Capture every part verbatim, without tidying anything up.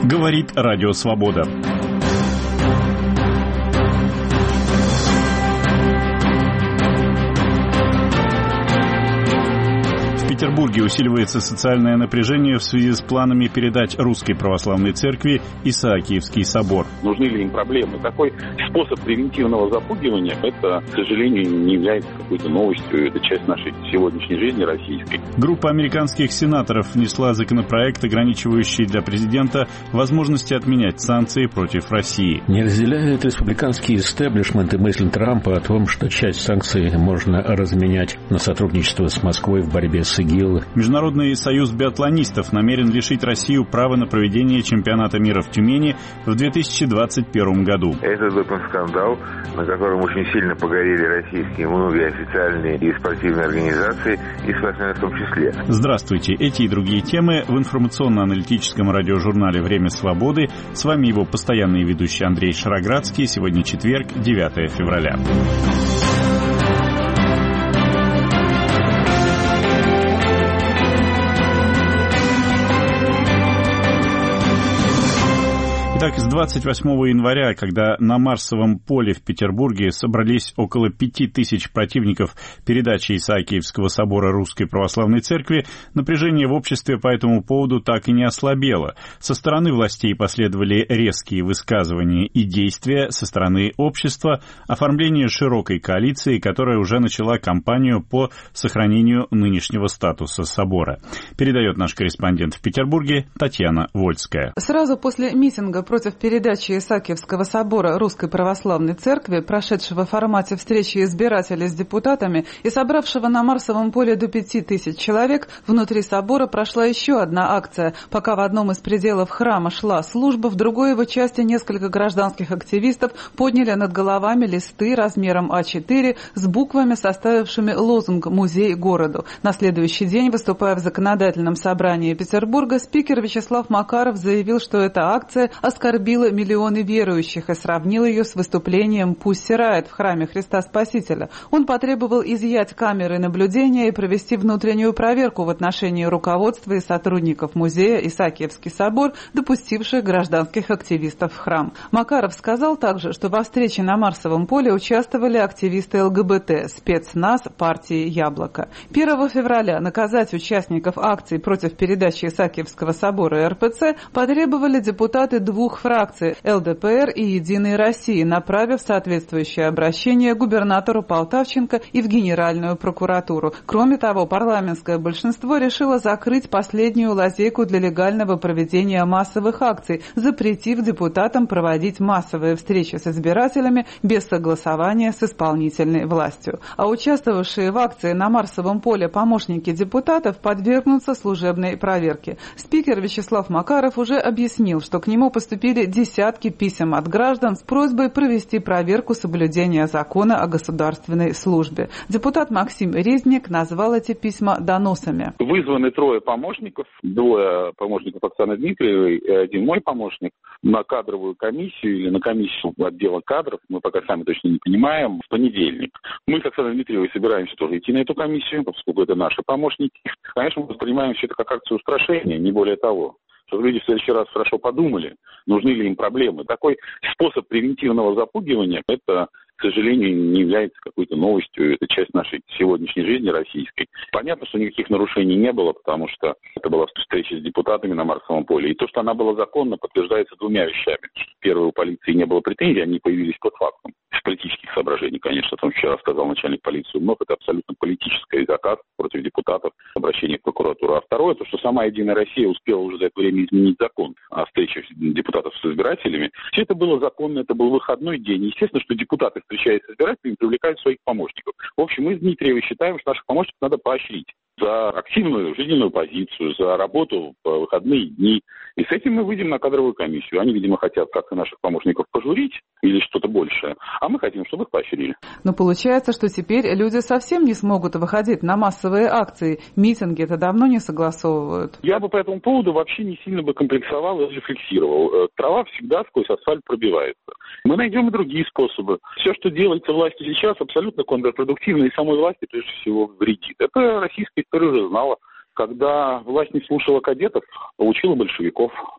Говорит Радио Свобода. В Петербурге усиливается социальное напряжение в связи с планами передать Русской Православной Церкви Исаакиевский собор. Нужны ли им проблемы? Такой способ превентивного запугивания, это, к сожалению, не является какой-то новостью. Это часть нашей сегодняшней жизни российской. Группа американских сенаторов внесла законопроект, ограничивающий для президента возможности отменять санкции против России. Не разделяет республиканский истеблишмент и мысль Трампа о том, что часть санкций можно разменять на сотрудничество с Москвой в борьбе с ИГИЛ. Международный союз биатлонистов намерен лишить Россию права на проведение чемпионата мира в Тюмени в две тысячи двадцать первом году. Это допинг-скандал, на котором очень сильно погорели российские многие официальные и спортивные организации, и спортсмены в том числе. Здравствуйте. Эти и другие темы в информационно-аналитическом радиожурнале «Время свободы». С вами его постоянный ведущий Андрей Шароградский. Сегодня четверг, девятое февраля. Итак, с двадцать восьмого января, когда на Марсовом поле в Петербурге собрались около пяти тысяч противников передачи Исаакиевского собора Русской Православной Церкви, напряжение в обществе по этому поводу так и не ослабело. Со стороны властей последовали резкие высказывания и действия, со стороны общества оформление широкой коалиции, которая уже начала кампанию по сохранению нынешнего статуса собора. Передает наш корреспондент в Петербурге Татьяна Вольская. Сразу после митинга против передачи Исаакиевского собора Русской Православной Церкви, прошедшего в формате встречи избирателей с депутатами и собравшего на Марсовом поле до пяти тысяч человек, внутри собора прошла еще одна акция. Пока в одном из пределов храма шла служба, в другой его части несколько гражданских активистов подняли над головами листы размером а четыре с буквами, составившими лозунг «Музей городу». На следующий день, выступая в законодательном собрании Петербурга, спикер Вячеслав Макаров заявил, что эта акция оскорбила миллионы верующих и сравнил ее с выступлением «Pussy Riot» в храме Христа Спасителя. Он потребовал изъять камеры наблюдения и провести внутреннюю проверку в отношении руководства и сотрудников музея Исаакиевский собор, допустивших гражданских активистов в храм. Макаров сказал также, что во встрече на Марсовом поле участвовали активисты ЛГБТ, спецназ партии «Яблоко». первого февраля наказать участников акций против передачи Исаакиевского собора эр пэ цэ потребовали депутаты двух фракций эл дэ пэ эр и «Единой России», направив соответствующее обращение губернатору Полтавченко и в Генеральную прокуратуру. Кроме того, парламентское большинство решило закрыть последнюю лазейку для легального проведения массовых акций, запретив депутатам проводить массовые встречи с избирателями без согласования с исполнительной властью. А участвовавшие в акции на Марсовом поле помощники депутатов подвергнутся служебной проверке. Спикер Вячеслав Макаров уже объяснил, что к нему поступили десятки писем от граждан с просьбой провести проверку соблюдения закона о государственной службе. Депутат Максим Резник назвал эти письма доносами. Вызваны трое помощников, двое помощников Оксаны Дмитриевой и один мой помощник на кадровую комиссию или на комиссию отдела кадров, мы пока сами точно не понимаем, в понедельник. Мы с Оксаной Дмитриевой собираемся тоже идти на эту комиссию, поскольку это наши помощники. Конечно, мы воспринимаем все это как акцию устрашения, не более того. Чтобы люди в следующий раз хорошо подумали, нужны ли им проблемы. Такой способ превентивного запугивания, это, к сожалению, не является какой-то новостью. Это часть нашей сегодняшней жизни российской. Понятно, что никаких нарушений не было, потому что это была встреча с депутатами на Марсовом поле. И то, что она была законна, подтверждается двумя вещами. Первое, у полиции не было претензий, они появились под фактом. Из политических соображений, конечно, там вчера сказал начальник полиции Умнов, это абсолютно политический заказ против депутатов, обращение в прокуратуру. А второе, то, что сама «Единая Россия» успела уже за это время изменить закон о встрече депутатов с избирателями. Все это было законно, это был выходной день. Естественно, что депутаты, встречаясь с избирателями, привлекают своих помощников. В общем, мы с Дмитриевой считаем, что наших помощников надо поощрить за активную жизненную позицию, за работу в выходные дни. И с этим мы выйдем на кадровую комиссию. Они, видимо, хотят как-то наших помощников пожурить или что-то большее, а мы хотим, чтобы их поощрили. Но получается, что теперь люди совсем не смогут выходить на массовые акции. Митинги это давно не согласовывают. Я бы по этому поводу вообще не сильно бы комплексовал и рефлексировал. Трава всегда сквозь асфальт пробивается. Мы найдем и другие способы. Все, что делается властью сейчас, абсолютно контрпродуктивно и самой власти прежде всего вредит. Это российская история уже знала. Когда власть не слушала кадетов, получила большевиков.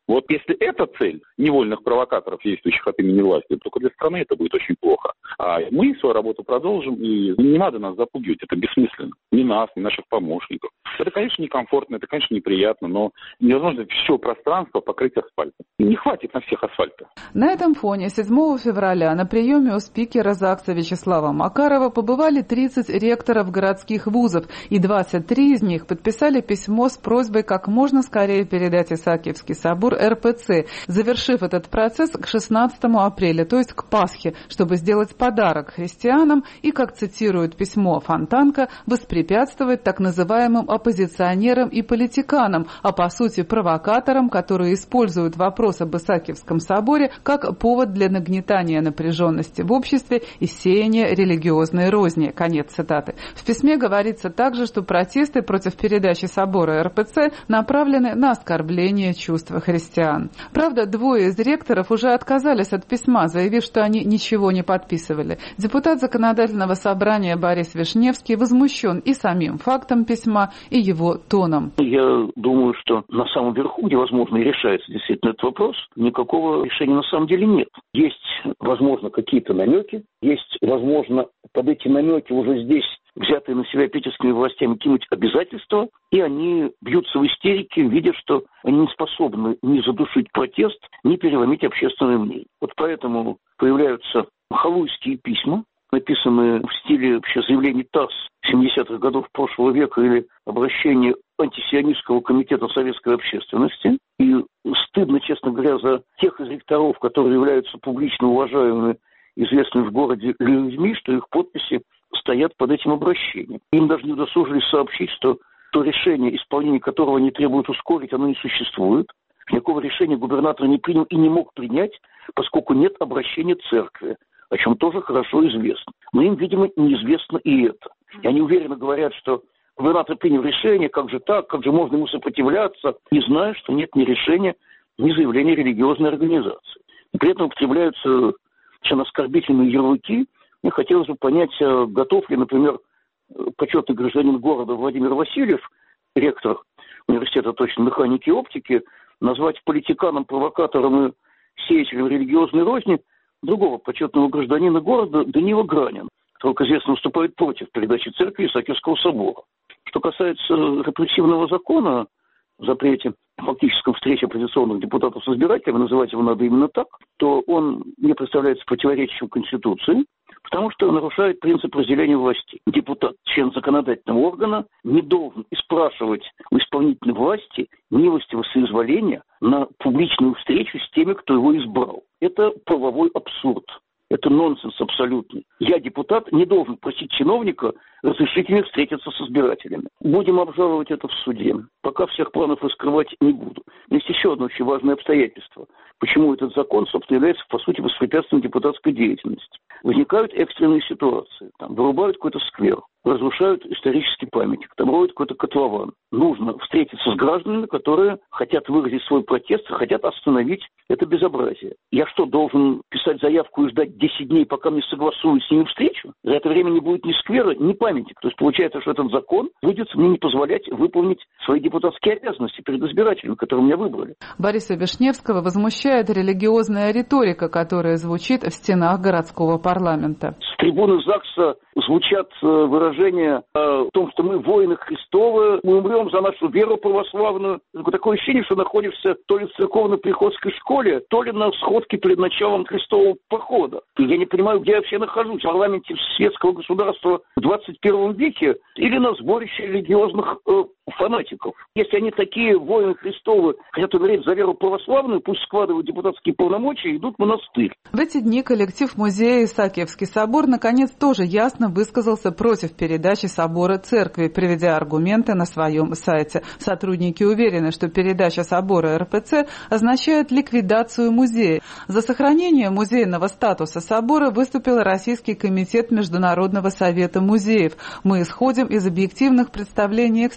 Вот если эта цель невольных провокаторов, действующих от имени власти, только для страны это будет очень плохо. А мы свою работу продолжим, и не надо нас запугивать, это бессмысленно. Ни нас, ни наших помощников. Это, конечно, некомфортно, это, конечно, неприятно, но невозможно все пространство покрыть асфальтом. Не хватит на всех асфальта. На этом фоне седьмого февраля на приеме у спикера ЗАГСа Вячеслава Макарова побывали тридцать ректоров городских вузов, и двадцать три из них подписали письмо с просьбой как можно скорее передать Исаакиевский собор эр пэ цэ, завершив этот процесс к шестнадцатому апреля, то есть к Пасхе, чтобы сделать подарок христианам и, как цитирует письмо Фонтанка, воспрепятствовать так называемым оппозиционерам и политиканам, а по сути провокаторам, которые используют вопрос об Исаакиевском соборе как повод для нагнетания напряженности в обществе и сеяния религиозной розни. Конец цитаты. В письме говорится также, что протесты против передачи собора эр пэ цэ направлены на оскорбление чувств христиан. Правда, двое из ректоров уже отказались от письма, заявив, что они ничего не подписывали. Депутат Законодательного собрания Борис Вишневский возмущен и самим фактом письма, и его тоном. Я думаю, что на самом верху, где, возможно, и решается действительно этот вопрос, никакого решения на самом деле нет. Есть, возможно, какие-то намеки, есть, возможно, под эти намеки уже здесь взятые на себя питерскими властями кинуть обязательства, и они бьются в истерике, видя, что они не способны ни задушить протест, ни переломить общественное мнение. Вот поэтому появляются халуйские письма, написанные в стиле вообще заявлений ТАСС семидесятых годов прошлого века или обращение антисионистского комитета советской общественности. И стыдно, честно говоря, за тех из ректоров, которые являются публично уважаемыми, известными в городе людьми, что их подписи стоят под этим обращением. Им даже не удосужились сообщить, что то решение, исполнение которого они требуют ускорить, оно не существует. Никакого решения губернатор не принял и не мог принять, поскольку нет обращения церкви, о чем тоже хорошо известно. Но им, видимо, неизвестно и это. И они уверенно говорят, что губернатор принял решение, как же так, как же можно ему сопротивляться, не зная, что нет ни решения, ни заявления религиозной организации. И при этом употребляются совершенно оскорбительные ярлыки. Мне хотелось бы понять, готов ли, например, почетный гражданин города Владимир Васильев, ректор университета точной механики и оптики, назвать политиканом, провокатором и сеятелем религиозной розни другого почетного гражданина города Данила Гранина, который, как известно, выступает против передачи церкви Исаакиевского собора. Что касается репрессивного закона, запрете фактическом встрече оппозиционных депутатов с избирателями, называть его надо именно так, то он не представляется противоречием Конституции, потому что нарушает принцип разделения властей. Депутат, член законодательного органа, не должен спрашивать у исполнительной власти милостивого соизволения на публичную встречу с теми, кто его избрал. Это правовой абсурд. Это нонсенс абсолютный. Я, депутат, не должен просить чиновника разрешить мне встретиться с избирателями. Будем обжаловать это в суде. Пока всех планов раскрывать не буду. Есть еще одно очень важное обстоятельство. Почему этот закон, собственно, является, по сути, воспрепятствием депутатской деятельности. Возникают экстренные ситуации. Там вырубают какой-то сквер, разрушают исторический памятник, там роют какой-то котлован. Нужно встретиться с гражданами, которые хотят выразить свой протест, хотят остановить это безобразие. Я что, должен писать заявку и ждать десять дней, пока мне согласуют с ними встречу? За это время не будет ни сквера, ни памятника. То есть получается, что этот закон будет мне не позволять выполнить свои депутатские обязанности перед избирателями, которые меня выбрали. Бориса Вишневского возмущает религиозная риторика, которая звучит в стенах городского парламента. С трибуны ЗАГСа звучат выражения о том, что мы воины Христовы, мы умрем за нашу веру православную. Такое ощущение, что находишься то ли в церковно-приходской школе, то ли на сходке перед началом крестового похода. Я не понимаю, где я вообще нахожусь. В парламенте светского государства в двадцать первом веке или на сборище религиозных э, фанатиков. Если они такие воины Христовы, хотят умереть за веру православную, пусть складывают депутатские полномочия и идут в монастырь. В эти дни коллектив музея Исаакиевский собор наконец тоже ясно высказался против передачи собора церкви, приведя аргументы на своем сайте. Сотрудники уверены, что передача собора эр пэ цэ означает ликвидацию музея. За сохранение музейного статуса собора выступил Российский комитет Международного совета музеев. Мы исходим из объективных представлений экспертов,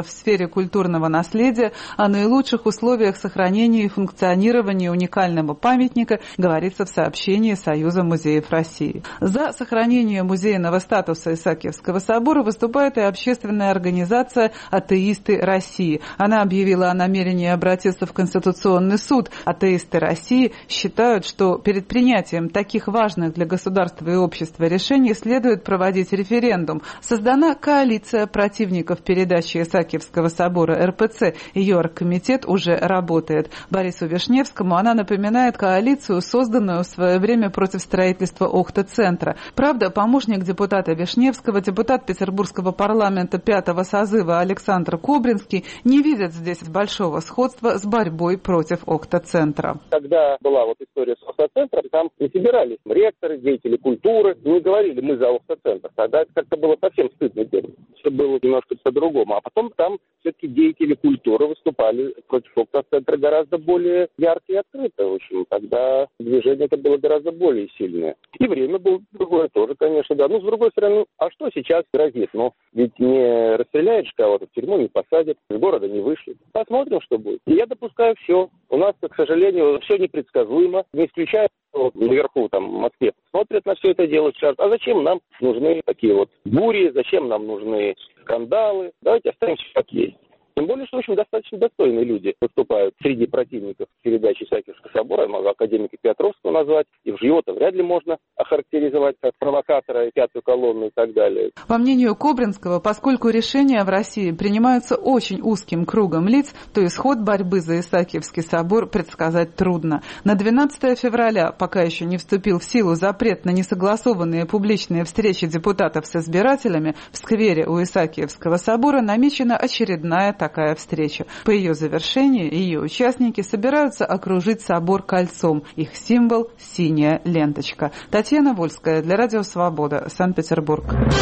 в сфере культурного наследия, о наилучших условиях сохранения и функционирования уникального памятника говорится в сообщении Союза музеев России. За сохранение музейного статуса Исаакиевского собора выступает и общественная организация «Атеисты России». Она объявила о намерении обратиться в Конституционный суд. Атеисты России считают, что перед принятием таких важных для государства и общества решений следует проводить референдум. Создана коалиция противников передачи Исаакиевского собора эр пэ цэ. Ее оргкомитет уже работает. Борису Вишневскому она напоминает коалицию, созданную в свое время против строительства Охта-центра. Правда, помощник депутата Вишневского, депутат Петербургского парламента пятого созыва Александр Кобринский не видит здесь большого сходства с борьбой против Охта-центра. Когда была вот история с Охта-центром, там не собирались ректоры, деятели культуры, не говорили мы за Охта-центр. Тогда это как-то было совсем стыдно делать. Все было немножко по-другому. А потом там все-таки деятели культуры выступали против Охта-центра гораздо более ярко и открыто. В общем, тогда движение это было гораздо более сильное. И время было другое тоже, конечно, да. Ну, с другой стороны, а что сейчас грозит? Ну, ведь не расстреляешь кого-то, в тюрьму не посадят, из города не вышли. Посмотрим, что будет. И я допускаю все. У нас, к сожалению, все непредсказуемо. Не исключаю, что наверху, там, в Москве, смотрят на все это дело, скажут, а зачем нам нужны такие вот бури, зачем нам нужны скандалы? Давайте оставимся как есть. Тем более, что, в общем, достаточно достойные люди выступают среди противников передачи Исаакиевского собора. Я могу академика Петровского назвать. И в его-то вряд ли можно охарактеризовать как провокатора и пятую колонну и так далее. По мнению Кобринского, поскольку решения в России принимаются очень узким кругом лиц, то исход борьбы за Исаакиевский собор предсказать трудно. На двенадцатое февраля, пока еще не вступил в силу запрет на несогласованные публичные встречи депутатов с избирателями, в сквере у Исаакиевского собора намечена очередная такая встреча. По ее завершении ее участники собираются окружить собор кольцом. Их символ – синяя ленточка. Татьяна Вольская для Радио Свобода, Санкт-Петербург.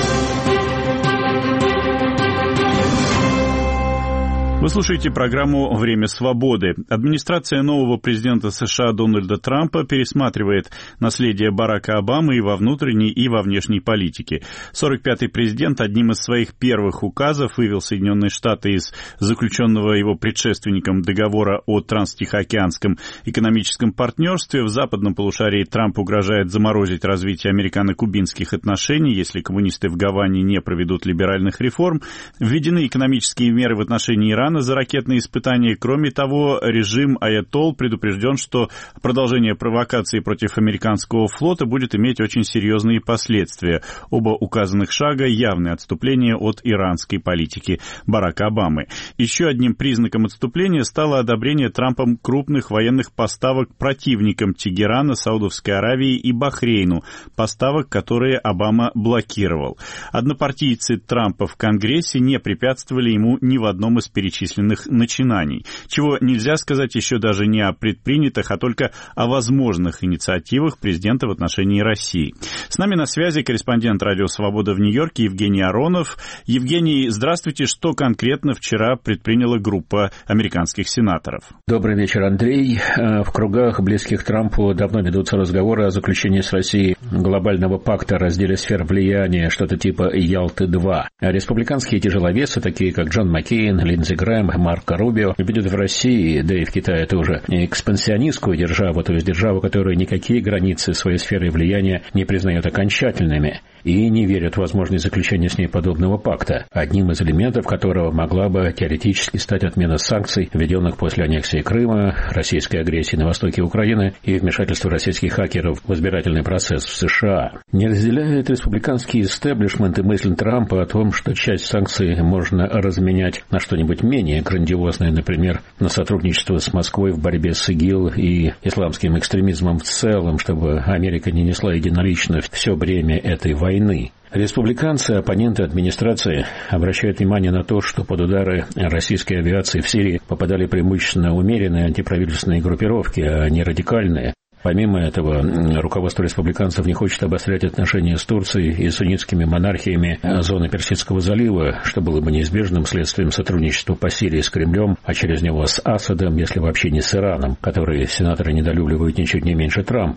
Вы слушаете программу «Время свободы». Администрация нового президента США Дональда Трампа пересматривает наследие Барака Обамы и во внутренней, и во внешней политике. сорок пятый президент одним из своих первых указов вывел Соединенные Штаты из заключенного его предшественником договора о транстихоокеанском экономическом партнерстве. В западном полушарии Трамп угрожает заморозить развитие американо-кубинских отношений, если коммунисты в Гаване не проведут либеральных реформ. Введены экономические меры в отношении Ирана за ракетные испытания. Кроме того, режим Аятолл предупрежден, что продолжение провокаций против американского флота будет иметь очень серьезные последствия. Оба указанных шага – явное отступление от иранской политики Барака Обамы. Еще одним признаком отступления стало одобрение Трампом крупных военных поставок противникам Тегерана, Саудовской Аравии и Бахрейну, поставок, которые Обама блокировал. Однопартийцы Трампа в Конгрессе не препятствовали ему ни в одном из перечисленных начинаний, чего нельзя сказать еще даже не о предпринятых, а только о возможных инициативах президента в отношении России. С нами на связи корреспондент Радио Свобода в Нью-Йорке Евгений Аронов. Евгений, здравствуйте. Что конкретно вчера предприняла группа американских сенаторов? Добрый вечер, Андрей. В кругах, близких Трампу, давно ведутся разговоры о заключении с Россией глобального пакта о разделе сфер влияния, что-то типа Ялты-два. Республиканские тяжеловесы, такие как Джон Маккейн, Линдзи Грэм, Марко Рубио, видят в России, да и в Китае тоже, экспансионистскую державу, то есть державу, которая никакие границы своей сферы влияния не признает окончательными, и не верят в возможность заключения с ней подобного пакта, одним из элементов которого могла бы теоретически стать отмена санкций, введенных после аннексии Крыма, российской агрессии на востоке Украины и вмешательства российских хакеров в избирательный процесс в США. Не разделяет республиканский истеблишмент и мысль Трампа о том, что часть санкций можно разменять на что-нибудь менее грандиозное, например, на сотрудничество с Москвой в борьбе с ИГИЛ и исламским экстремизмом в целом, чтобы Америка не несла единолично все бремя этой войны. Республиканцы, оппоненты администрации, обращают внимание на то, что под удары российской авиации в Сирии попадали преимущественно умеренные антиправительственные группировки, а не радикальные. Помимо этого, руководство республиканцев не хочет обострять отношения с Турцией и суннитскими монархиями зоны Персидского залива, что было бы неизбежным следствием сотрудничества по Сирии с Кремлем, а через него с Асадом, если вообще не с Ираном, который сенаторы недолюбливают ничуть не меньше Трампа.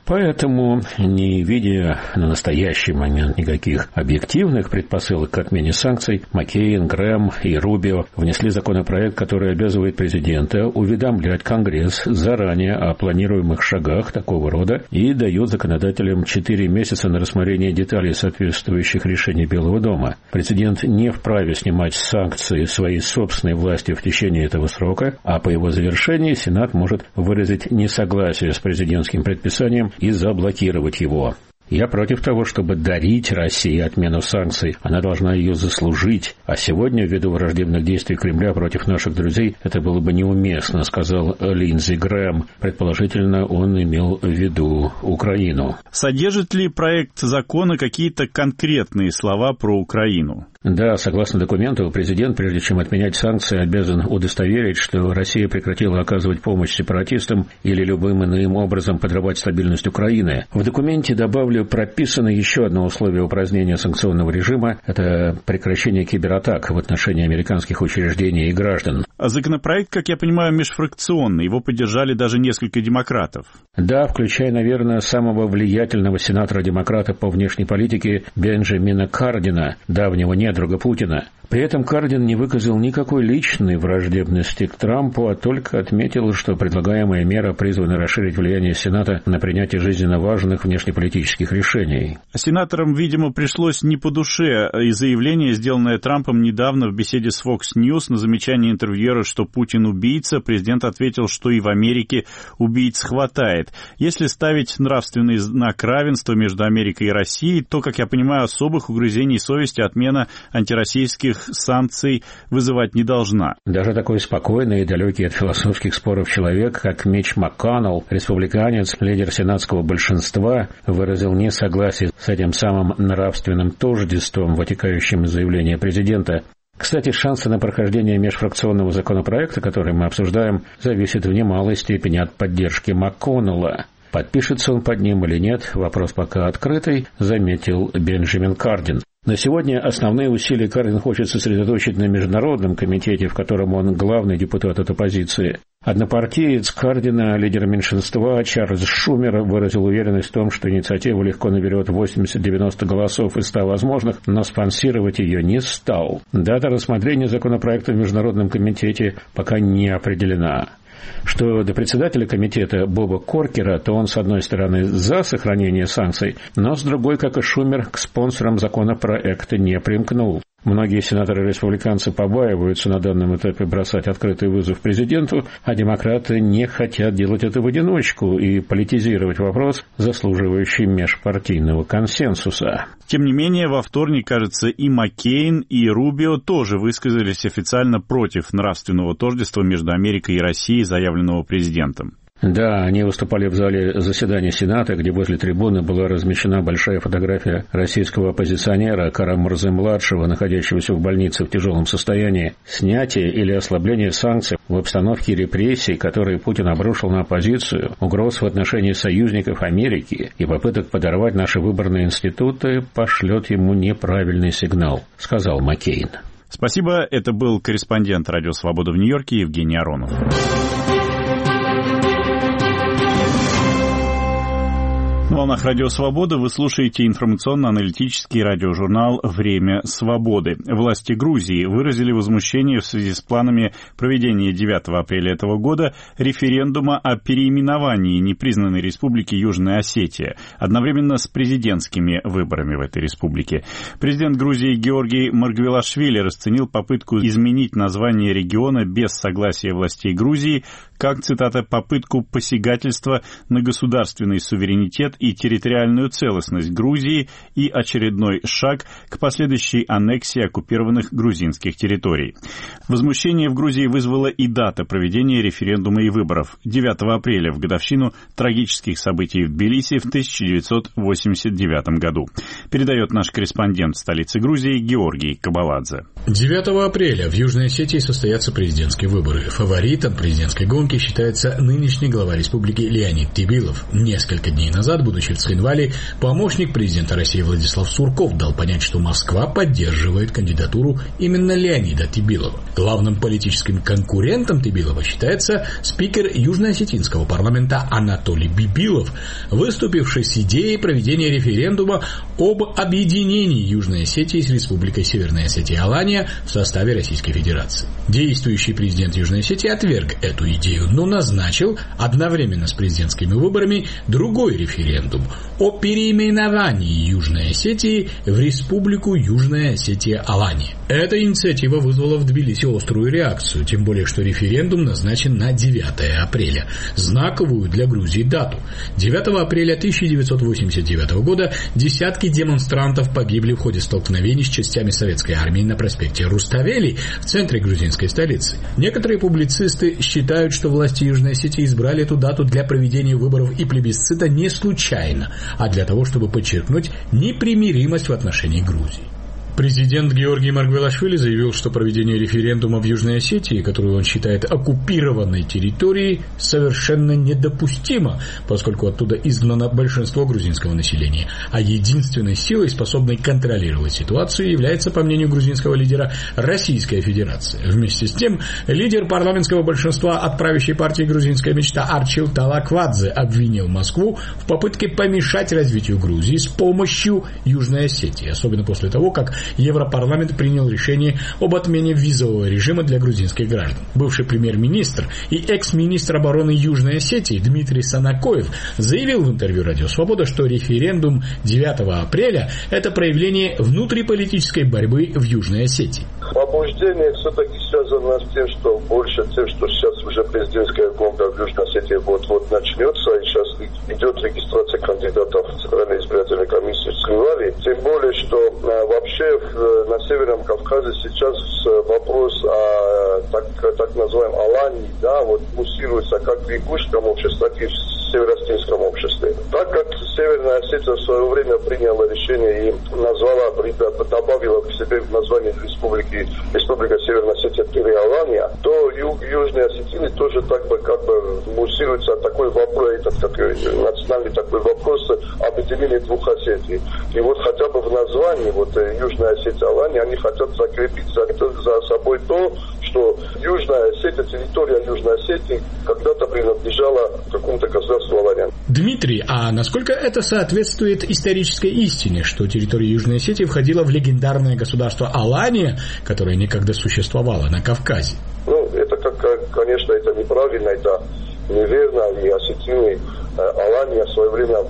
Поэтому, не видя на настоящий момент никаких объективных предпосылок к отмене санкций, Маккейн, Грэм и Рубио внесли законопроект, который обязывает президента уведомлять Конгресс заранее о планируемых шагах такого рода и дает законодателям четыре месяца на рассмотрение деталей соответствующих решений Белого дома. Президент не вправе снимать санкции своей собственной власти в течение этого срока, а по его завершении Сенат может выразить несогласие с президентским предписанием и заблокировать его. Я против того, чтобы дарить России отмену санкций. Она должна ее заслужить. А сегодня, ввиду враждебных действий Кремля против наших друзей, это было бы неуместно, сказал Линдзи Грэм. Предположительно, он имел в виду Украину. Содержит ли проект закона какие-то конкретные слова про Украину? Да, согласно документу, президент, прежде чем отменять санкции, обязан удостоверить, что Россия прекратила оказывать помощь сепаратистам или любым иным образом подрывать стабильность Украины. В документе, добавлю, прописано еще одно условие упразднения санкционного режима – это прекращение кибератак в отношении американских учреждений и граждан. А законопроект, как я понимаю, межфракционный. Его поддержали даже несколько демократов. Да, включая, наверное, самого влиятельного сенатора-демократа по внешней политике Бенджамина Кардина, давнего недруга Путина. При этом Кардин не выказал никакой личной враждебности к Трампу, а только отметил, что предлагаемая мера призвана расширить влияние Сената на принятие жизненно важных внешнеполитических решений. Сенаторам, видимо, пришлось не по душе и заявление, сделанное Трампом недавно в беседе с Fox News на замечание интервьюера, что Путин убийца, президент ответил, что и в Америке убийц хватает. Если ставить нравственный знак равенства между Америкой и Россией, то, как я понимаю, особых угрызений совести отмена антироссийских санкций вызывать не должна. Даже такой спокойный и далекий от философских споров человек, как Митч МакКоннелл, республиканец, лидер сенатского большинства, выразил несогласие с этим самым нравственным тождеством, вытекающим из заявления президента. Кстати, шансы на прохождение межфракционного законопроекта, который мы обсуждаем, зависят в немалой степени от поддержки МакКоннелла. Подпишется он под ним или нет, вопрос пока открытый, заметил Бенджамин Кардин. На сегодня основные усилия Кардин хочет сосредоточить на Международном комитете, в котором он главный депутат от оппозиции. Однопартиец Кардина, лидер меньшинства Чарльз Шумер, выразил уверенность в том, что инициатива легко наберет восемьдесят-девяносто голосов из ста возможных, но спонсировать ее не стал. Дата рассмотрения законопроекта в Международном комитете пока не определена. Что до председателя комитета Боба Коркера, то он, с одной стороны, за сохранение санкций, но с другой, как и Шумер, к спонсорам законопроекта не примкнул. Многие сенаторы-республиканцы побаиваются на данном этапе бросать открытый вызов президенту, а демократы не хотят делать это в одиночку и политизировать вопрос, заслуживающий межпартийного консенсуса. Тем не менее, во вторник, кажется, и Маккейн, и Рубио тоже высказались официально против нравственного тождества между Америкой и Россией, заявленного президентом. Да, они выступали в зале заседания Сената, где возле трибуны была размещена большая фотография российского оппозиционера Кара-Мурзы-младшего, находящегося в больнице в тяжелом состоянии. Снятие или ослабление санкций в обстановке репрессий, которые Путин обрушил на оппозицию, угроз в отношении союзников Америки и попыток подорвать наши выборные институты, пошлет ему неправильный сигнал, сказал Маккейн. Спасибо. Это был корреспондент «Радио Свобода» в Нью-Йорке Евгений Аронов. На волнах Радио Свобода вы слушаете информационно-аналитический радиожурнал «Время свободы». Власти Грузии выразили возмущение в связи с планами проведения девятого апреля этого года референдума о переименовании непризнанной республики Южная Осетия, одновременно с президентскими выборами в этой республике. Президент Грузии Георгий Маргвелашвили расценил попытку изменить название региона без согласия властей Грузии как, цитата, «попытку посягательства на государственный суверенитет и территориальную целостность Грузии и очередной шаг к последующей аннексии оккупированных грузинских территорий». Возмущение в Грузии вызвала и дата проведения референдума и выборов – девятого апреля, в годовщину трагических событий в Тбилиси в тысяча девятьсот восемьдесят девятом году. Передает наш корреспондент в столице Грузии Георгий Кабаладзе. девятого апреля в Южной Осетии состоятся президентские выборы. Фаворитом президентской гонки военкомке считается нынешний глава республики Леонид Тибилов. Несколько дней назад, будучи в Цхинвале, помощник президента России Владислав Сурков дал понять, что Москва поддерживает кандидатуру именно Леонида Тибилова. Главным политическим конкурентом Тибилова считается спикер Южно-Осетинского парламента Анатолий Бибилов, выступивший с идеей проведения референдума об объединении Южной Осетии с Республикой Северная Осетия-Алания в составе Российской Федерации. Действующий президент Южной Осетии отверг эту идею, но назначил одновременно с президентскими выборами другой референдум о переименовании Южной Осетии в Республику Южная Осетия-Алания. Эта инициатива вызвала в Тбилиси острую реакцию, тем более что референдум назначен на девятое апреля, знаковую для Грузии дату. девятого апреля тысяча девятьсот восемьдесят девятого года десятки демонстрантов погибли в ходе столкновений с частями советской армии на проспекте Руставели в центре грузинской столицы. Некоторые публицисты считают, что власти Южной Осетии избрали эту дату для проведения выборов и плебисцита не случайно, а для того, чтобы подчеркнуть непримиримость в отношении Грузии. Президент Георгий Маргвелашвили заявил, что проведение референдума в Южной Осетии, которую он считает оккупированной территорией, совершенно недопустимо, поскольку оттуда изгнано большинство грузинского населения. А единственной силой, способной контролировать ситуацию, является, по мнению грузинского лидера, Российская Федерация. Вместе с тем, лидер парламентского большинства от правящей партии «Грузинская мечта» Арчил Талаквадзе обвинил Москву в попытке помешать развитию Грузии с помощью Южной Осетии, особенно после того, как Европарламент принял решение об отмене визового режима для грузинских граждан. Бывший премьер-министр и экс-министр обороны Южной Осетии Дмитрий Санакоев заявил в интервью «Радио Свобода», что референдум девятого апреля – это проявление внутриполитической борьбы в Южной Осетии. Побуждение все-таки связано с тем, что больше тем, что сейчас уже президентская гонка в Южной Осетии вот-вот начнется, и сейчас идет регистрация кандидатов в Центральной избирательной комиссии в Цхинвале. Тем более, что а, вообще в, на Северном Кавказе сейчас вопрос о так, так называемом Алании, да, вот муссируется как в якутском обществе, так и в северо-осетинском обществе. Так как Северная Осетия в свое время приняла решение и назвала, добавила к себе в название республики Республика Северная Осетия Алания, то юг, южные осетины тоже так бы как бы муссируется такой вопрос, этот такой национальный такой вопрос объединения двух Осетий. И вот хотя бы в названии вот Южная Осетия Алания они хотят закрепить за, за собой то, что Южная Осетия, территория Южной Осетии когда-то принадлежала какому-то государству Алания. Дмитрий, а насколько это соответствует исторической истине, что территория Южной Осетии входила в легендарное государство Алания, которое некогда существовало на Кавказе? Ну, это, как, конечно, это неправильно, это неверно, и осетины Алания в свое время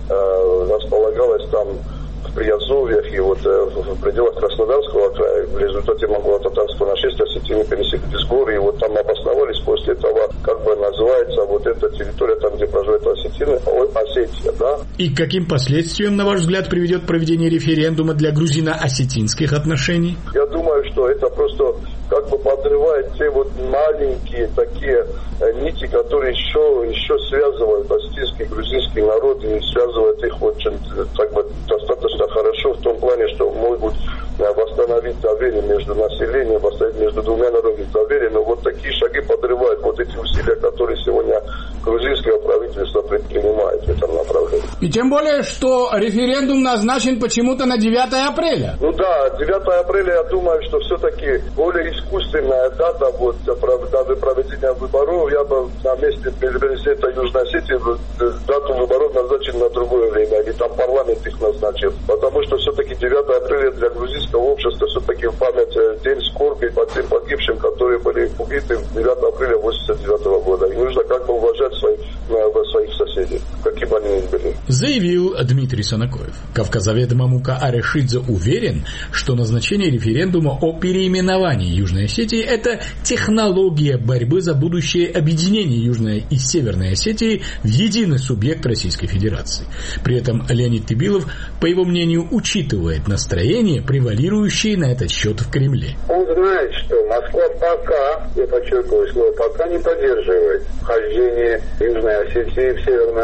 э, располагалась там в Приазовьях и вот э, в пределах Краснодарского края. В результате монголо-татарского нашествия осетины переселились с гор, и вот там обосновались. После этого, как бы называется вот эта территория, там, где проживают осетины, Осетия, да? И к каким последствиям, на ваш взгляд, приведет проведение референдума для грузино-осетинских отношений? Я думаю, что это просто как бы подрывает те вот маленькие такие э, нити, которые еще, еще связывают осетинский и грузинский народ, и связывают их очень как бы достаточно хорошо в том плане, что могут э, восстановить доверие между населением, восстановить между двумя народами доверие, но вот такие шаги подрывают вот эти усилия, которые сегодня грузинское правительство предпринимает в этом направлении. И тем более, что референдум назначен почему-то на девятое апреля. Ну да, девятое апреля, я думаю, что все-таки более искусственная дата вот, даты проведения выборов. Я бы на месте президента Южной Осетии дату выборов назначил на другое время, или там парламент их назначил. Потому что все-таки девятое апреля для грузинского общества все-таки в память день скорби по тем погибшим, которые были убиты девятого апреля восемьдесят девятого года. И нужно как бы уважать своих, своих соседей, какие бы они ни были. Заявил Дмитрий Санакоев. Кавказовед Мамука Арешидзе уверен, что назначение референдума о переименовании Южной Осетии – это технология борьбы за будущее объединение Южной и Северной Осетии в единый субъект Российской Федерации. При этом Леонид Тибилов, по его мнению, учитывает настроения, превалирующие на этот счет в Кремле. Он знает, что Москва пока, я подчеркиваю слово, пока не поддерживает вхождение Южной Осетии в Северную Осетию.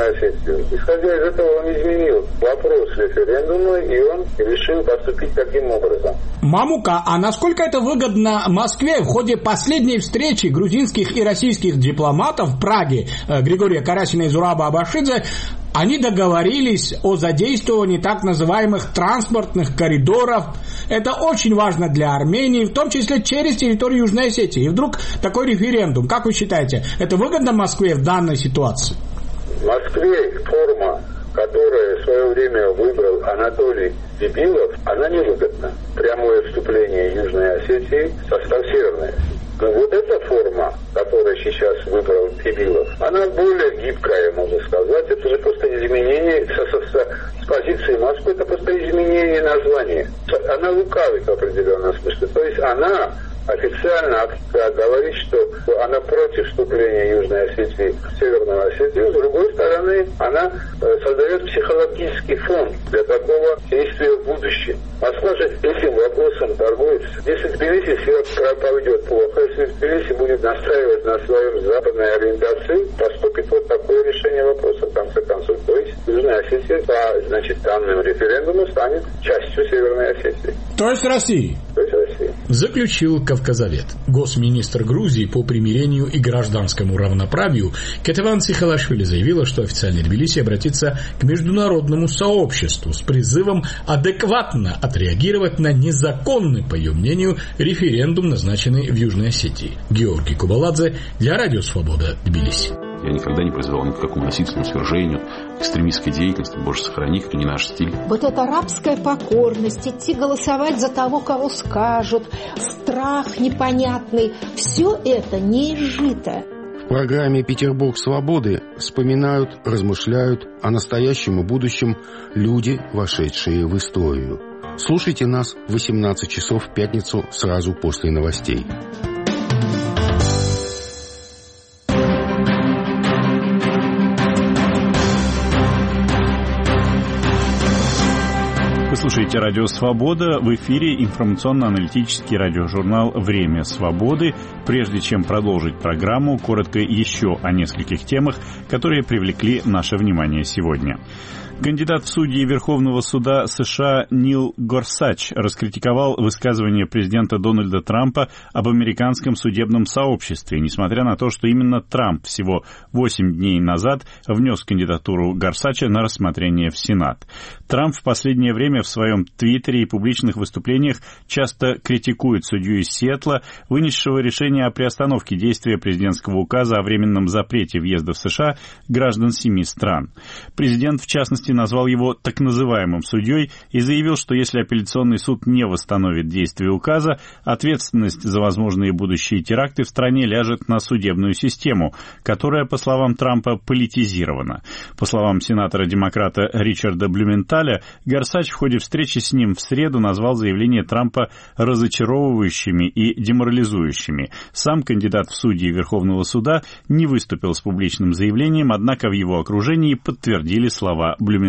Путин. Исходя из этого, он изменил вопрос референдума, и он решил поступить таким образом. Мамука, а насколько это выгодно Москве? В ходе последней встречи грузинских и российских дипломатов в Праге Григория Карасина и Зураба Абашидзе они договорились о задействовании так называемых транспортных коридоров. Это очень важно для Армении, в том числе через территорию Южной Осетии. И вдруг такой референдум. Как вы считаете, это выгодно Москве в данной ситуации? В Москве форма, которую в свое время выбрал Анатолий Дебилов, она невыгодна. Прямое вступление Южной Осетии в состав Северной. Но вот эта форма, которую сейчас выбрал Дебилов, она более гибкая, можно сказать. Это же просто изменение со, со, с позиции Москвы, это просто изменение названия. Она лукавит в определенном смысле. То есть она официально говорит, что она против вступления Южной Осетии в Северную Осетию. С другой стороны, она создает психологический фон для такого действия в будущем. Москва же этим вопросом торгует. Если Тбилиси себя поведет плохо, если Тбилиси будет настаивать на своем западной ориентации, поступит вот такое решение вопроса в конце концов. То есть Южная Осетия по, значит, данным референдуму станет частью Северной Осетии. То есть России. То есть России. Заключил Кавказовед. Госминистр Грузии по примирению и гражданскому равноправию Кетеван Цихалашвили заявила, что официальный Тбилиси обратится к международному сообществу с призывом адекватно отреагировать на незаконный, по ее мнению, референдум, назначенный в Южной Осетии. Георгий Кубаладзе для Радио Свобода, Тбилиси. Я никогда не призывал ни к какому насильственному свержению, экстремистской деятельности, боже сохрани, это не наш стиль. Вот эта рабская покорность, идти голосовать за того, кого скажут, страх непонятный, все это не изжито. В программе «Петербург свободы» вспоминают, размышляют о настоящем и будущем люди, вошедшие в историю. Слушайте нас в восемнадцать часов в пятницу сразу после новостей. Вы слушаете Радио Свобода. В эфире информационно-аналитический радиожурнал «Время свободы». Прежде чем продолжить программу, коротко еще о нескольких темах, которые привлекли наше внимание сегодня. Кандидат в судьи Верховного суда США Нил Горсач раскритиковал высказывание президента Дональда Трампа об американском судебном сообществе, несмотря на то, что именно Трамп всего восемь дней назад внес кандидатуру Горсача на рассмотрение в Сенат. Трамп в последнее время в своем твиттере и публичных выступлениях часто критикует судью из Сиэтла, вынесшего решение о приостановке действия президентского указа о временном запрете въезда в США граждан семи стран. Президент, в частности, назвал его так называемым судьей и заявил, что если апелляционный суд не восстановит действие указа, ответственность за возможные будущие теракты в стране ляжет на судебную систему, которая, по словам Трампа, политизирована. По словам сенатора-демократа Ричарда Блюменталя, Горсач в ходе встречи с ним в среду назвал заявления Трампа разочаровывающими и деморализующими. Сам кандидат в судьи Верховного суда не выступил с публичным заявлением, однако в его окружении подтвердили слова Блюменталя.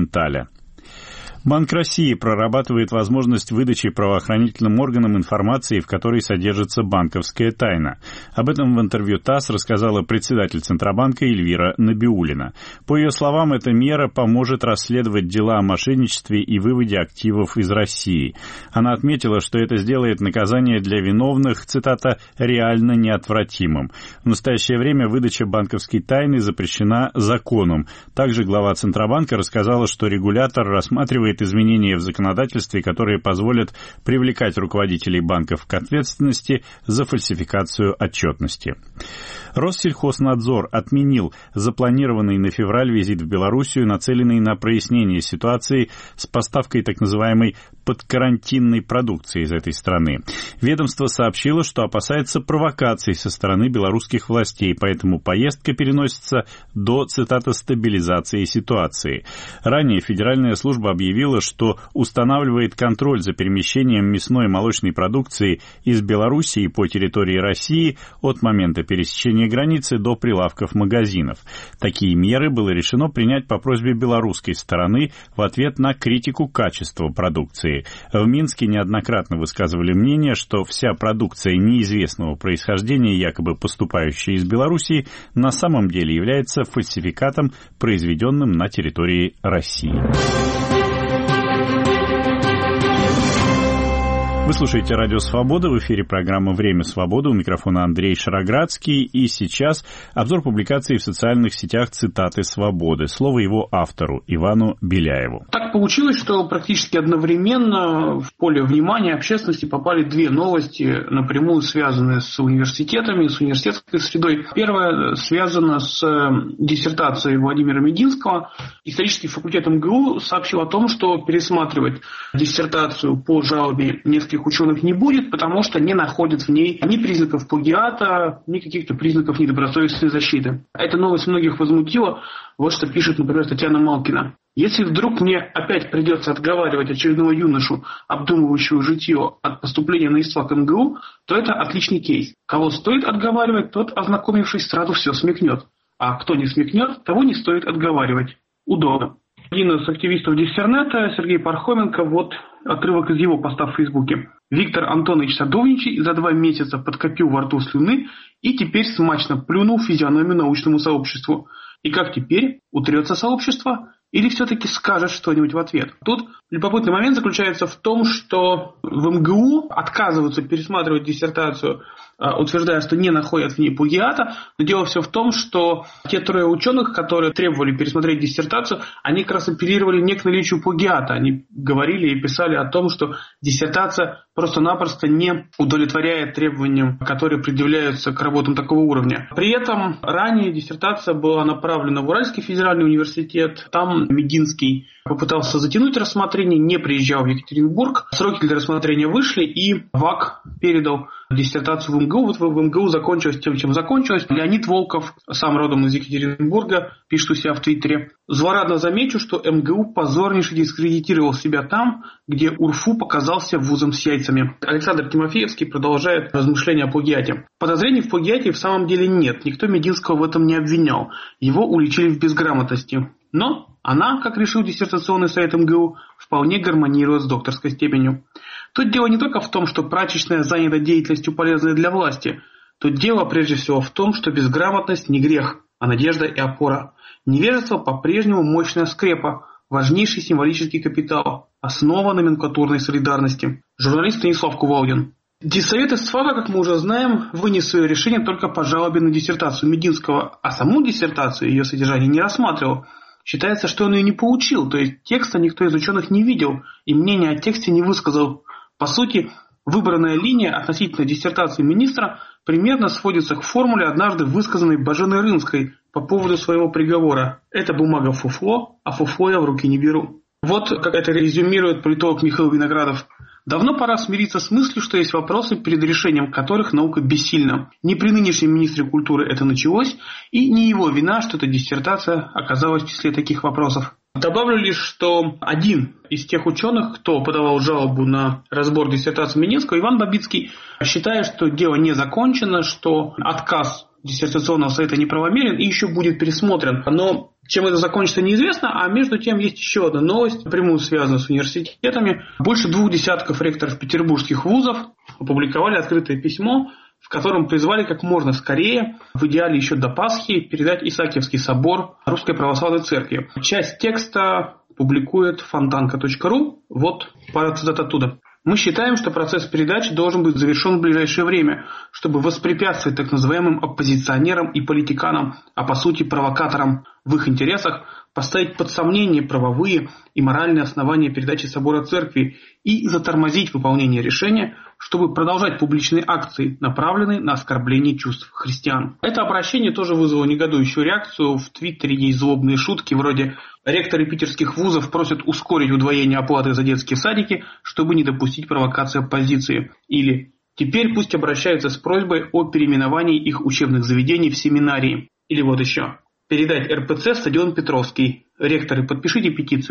Банк России прорабатывает возможность выдачи правоохранительным органам информации, в которой содержится банковская тайна. Об этом в интервью ТАСС рассказала председатель Центробанка Эльвира Набиуллина. По ее словам, эта мера поможет расследовать дела о мошенничестве и выводе активов из России. Она отметила, что это сделает наказание для виновных, цитата, «реально неотвратимым». В настоящее время выдача банковской тайны запрещена законом. Также глава Центробанка рассказала, что регулятор рассматривает изменения в законодательстве, которые позволят привлекать руководителей банков к ответственности за фальсификацию отчетности. Россельхознадзор отменил запланированный на февраль визит в Белоруссию, нацеленный на прояснение ситуации с поставкой так называемой подкарантинной продукции из этой страны. Ведомство сообщило, что опасается провокаций со стороны белорусских властей, поэтому поездка переносится до, цитата, «стабилизации ситуации». Ранее Федеральная служба объявила, заявила, что устанавливает контроль за перемещением мясной и молочной продукции из Белоруссии по территории России от момента пересечения границы до прилавков магазинов. Такие меры было решено принять по просьбе белорусской стороны в ответ на критику качества продукции. В Минске неоднократно высказывали мнение, что вся продукция неизвестного происхождения, якобы поступающая из Белоруссии, на самом деле является фальсификатом, произведенным на территории России. Вы слушаете «Радио Свобода», в эфире программа «Время свободы», у микрофона Андрей Шароградский, и сейчас обзор публикаций в социальных сетях «Цитаты свободы». Слово его автору, Ивану Беляеву. Так получилось, что практически одновременно в поле внимания общественности попали две новости, напрямую связанные с университетами, с университетской средой. Первая связана с диссертацией Владимира Мединского. Исторический факультет эм гэ у сообщил о том, что пересматривать диссертацию по жалобе нескольких ученых не будет, потому что не находят в ней ни признаков плагиата, ни каких-то признаков недобросовестной защиты. Эта новость многих возмутила. Вот что пишет, например, Татьяна Малкина. «Если вдруг мне опять придется отговаривать очередного юношу, обдумывающего житье, от поступления на истфак эм гэ у, то это отличный кейс. Кого стоит отговаривать, тот, ознакомившись, сразу все смекнет. А кто не смекнет, того не стоит отговаривать. Удобно». Один из активистов Диссернета, Сергей Пархоменко, вот отрывок из его поста в Фейсбуке. Виктор Антонович Садовничий за два месяца подкопил во рту слюны и теперь смачно плюнул в физиономию научному сообществу. И как теперь? Утрется сообщество? Или все-таки скажет что-нибудь в ответ? Тут любопытный момент заключается в том, что в эм гэ у отказываются пересматривать диссертацию, утверждая, что не находят в ней плагиата. Но дело все в том, что те трое ученых, которые требовали пересмотреть диссертацию, они как раз апеллировали не к наличию плагиата. Они говорили и писали о том, что диссертация просто-напросто не удовлетворяет требованиям, которые предъявляются к работам такого уровня. При этом ранее диссертация была направлена в Уральский федеральный университет. Там Мединский попытался затянуть рассмотрение, не приезжал в Екатеринбург. Сроки для рассмотрения вышли, и ВАК передал диссертацию в эм гэ у. Вот в эм гэ у закончилось тем, чем закончилось. Леонид Волков, сам родом из Екатеринбурга, пишет у себя в Твиттере. «Злорадно замечу, что эм гэ у позорнейше дискредитировал себя там, где УрФУ показался вузом с яйцами». Александр Тимофеевский продолжает размышления о плагиате. «Подозрений в плагиате в самом деле нет. Никто Мединского в этом не обвинял. Его уличили в безграмотности. Но она, как решил диссертационный совет эм гэ у, вполне гармонирует с докторской степенью. Тут дело не только в том, что прачечная занята деятельностью, полезной для власти. Тут дело прежде всего в том, что безграмотность не грех, а надежда и опора. Невежество по-прежнему мощная скрепа, важнейший символический капитал, основа номенклатурной солидарности». Журналист Станислав Кувалдин. Диссовет истфака, как мы уже знаем, вынес свое решение только по жалобе на диссертацию Мединского, а саму диссертацию и ее содержание не рассматривал. Считается, что он ее не получил, то есть текста никто из ученых не видел и мнение о тексте не высказал. По сути, выбранная линия относительно диссертации министра примерно сводится к формуле, однажды высказанной Баженой Рынской по поводу своего приговора. «Это бумага фуфло, а фуфло я в руки не беру». Вот как это резюмирует политолог Михаил Виноградов. Давно пора смириться с мыслью, что есть вопросы, перед решением которых наука бессильна. Не при нынешнем министре культуры это началось, и не его вина, что эта диссертация оказалась в числе таких вопросов. Добавлю лишь, что один из тех ученых, кто подавал жалобу на разбор диссертации Мединского, Иван Бабицкий, считает, что дело не закончено, что отказ диссертационного совета неправомерен и еще будет пересмотрен. Но чем это закончится, неизвестно, а между тем есть еще одна новость, напрямую связанная с университетами. Больше двух десятков ректоров петербургских вузов опубликовали открытое письмо, в котором призвали как можно скорее, в идеале еще до Пасхи, передать Исаакиевский собор Русской Православной Церкви. Часть текста публикует фонтанка точка ру. Вот пара цитат оттуда. «Мы считаем, что процесс передачи должен быть завершен в ближайшее время, чтобы воспрепятствовать так называемым оппозиционерам и политиканам, а по сути провокаторам в их интересах, поставить под сомнение правовые и моральные основания передачи собора церкви и затормозить выполнение решения, чтобы продолжать публичные акции, направленные на оскорбление чувств христиан». Это обращение тоже вызвало негодующую реакцию. В Твиттере есть злобные шутки вроде «Ректоры питерских вузов просят ускорить удвоение оплаты за детские садики, чтобы не допустить провокации оппозиции». Или «Теперь пусть обращаются с просьбой о переименовании их учебных заведений в семинарии». Или вот еще «Передать эр пэ цэ стадион Петровский. Ректоры, подпишите петицию».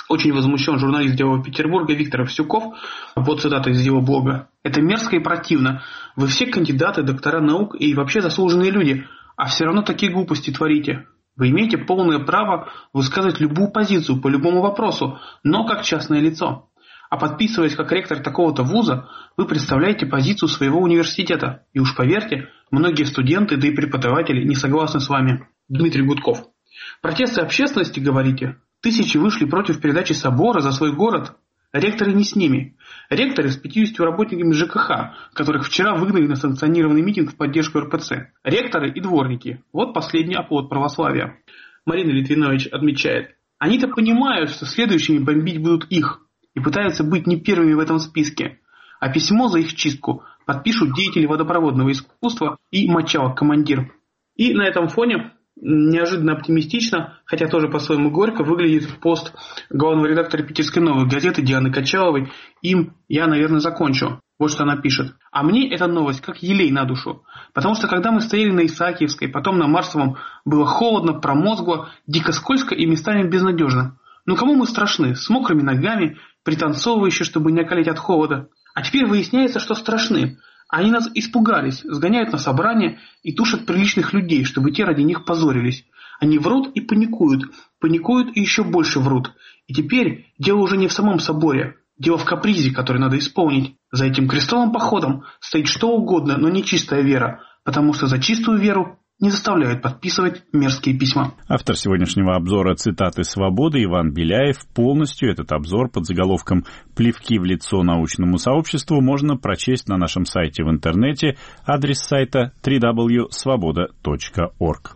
очень возмущен журналист «Делового Петербурга» Виктор Овсюков. Вот цитата из его блога. «Это мерзко и противно. Вы все кандидаты, доктора наук и вообще заслуженные люди, а все равно такие глупости творите. Вы имеете полное право высказывать любую позицию по любому вопросу, но как частное лицо. А подписываясь как ректор такого-то вуза, вы представляете позицию своего университета. И уж поверьте, многие студенты, да и преподаватели не согласны с вами». Дмитрий Гудков. «Протесты общественности, говорите? Тысячи вышли против передачи собора за свой город. Ректоры не с ними. Ректоры с пятьюдесятью работниками ЖКХ, которых вчера выгнали на санкционированный митинг в поддержку эр пэ цэ. Ректоры и дворники. Вот последний оплот православия». Марина Литвинович отмечает. «Они-то понимают, что следующими бомбить будут их, и пытаются быть не первыми в этом списке. А письмо за их чистку подпишут деятели водопроводного искусства и мочалок-командир». И на этом фоне неожиданно оптимистично, хотя тоже по-своему горько, выглядит пост главного редактора Питерской новой газеты Дианы Качаловой. Им я, наверное, закончу. Вот что она пишет. «А мне эта новость как елей на душу. Потому что когда мы стояли на Исаакиевской, потом на Марсовом, было холодно, промозгло, дико скользко и местами безнадежно. Ну кому мы страшны? С мокрыми ногами, пританцовывающие, чтобы не околеть от холода. А теперь выясняется, что страшны. Они нас испугались, сгоняют на собрания и тушат приличных людей, чтобы те ради них позорились. Они врут и паникуют, паникуют и еще больше врут. И теперь дело уже не в самом соборе, дело в капризе, который надо исполнить. За этим крестовым походом стоит что угодно, но не чистая вера, потому что за чистую веру не заставляют подписывать мерзкие письма». Автор сегодняшнего обзора «Цитаты свободы» Иван Беляев. Полностью этот обзор под заголовком «Плевки в лицо научному сообществу» можно прочесть на нашем сайте в интернете. Адрес сайта дабл ю дабл ю дабл ю точка свобода точка орг.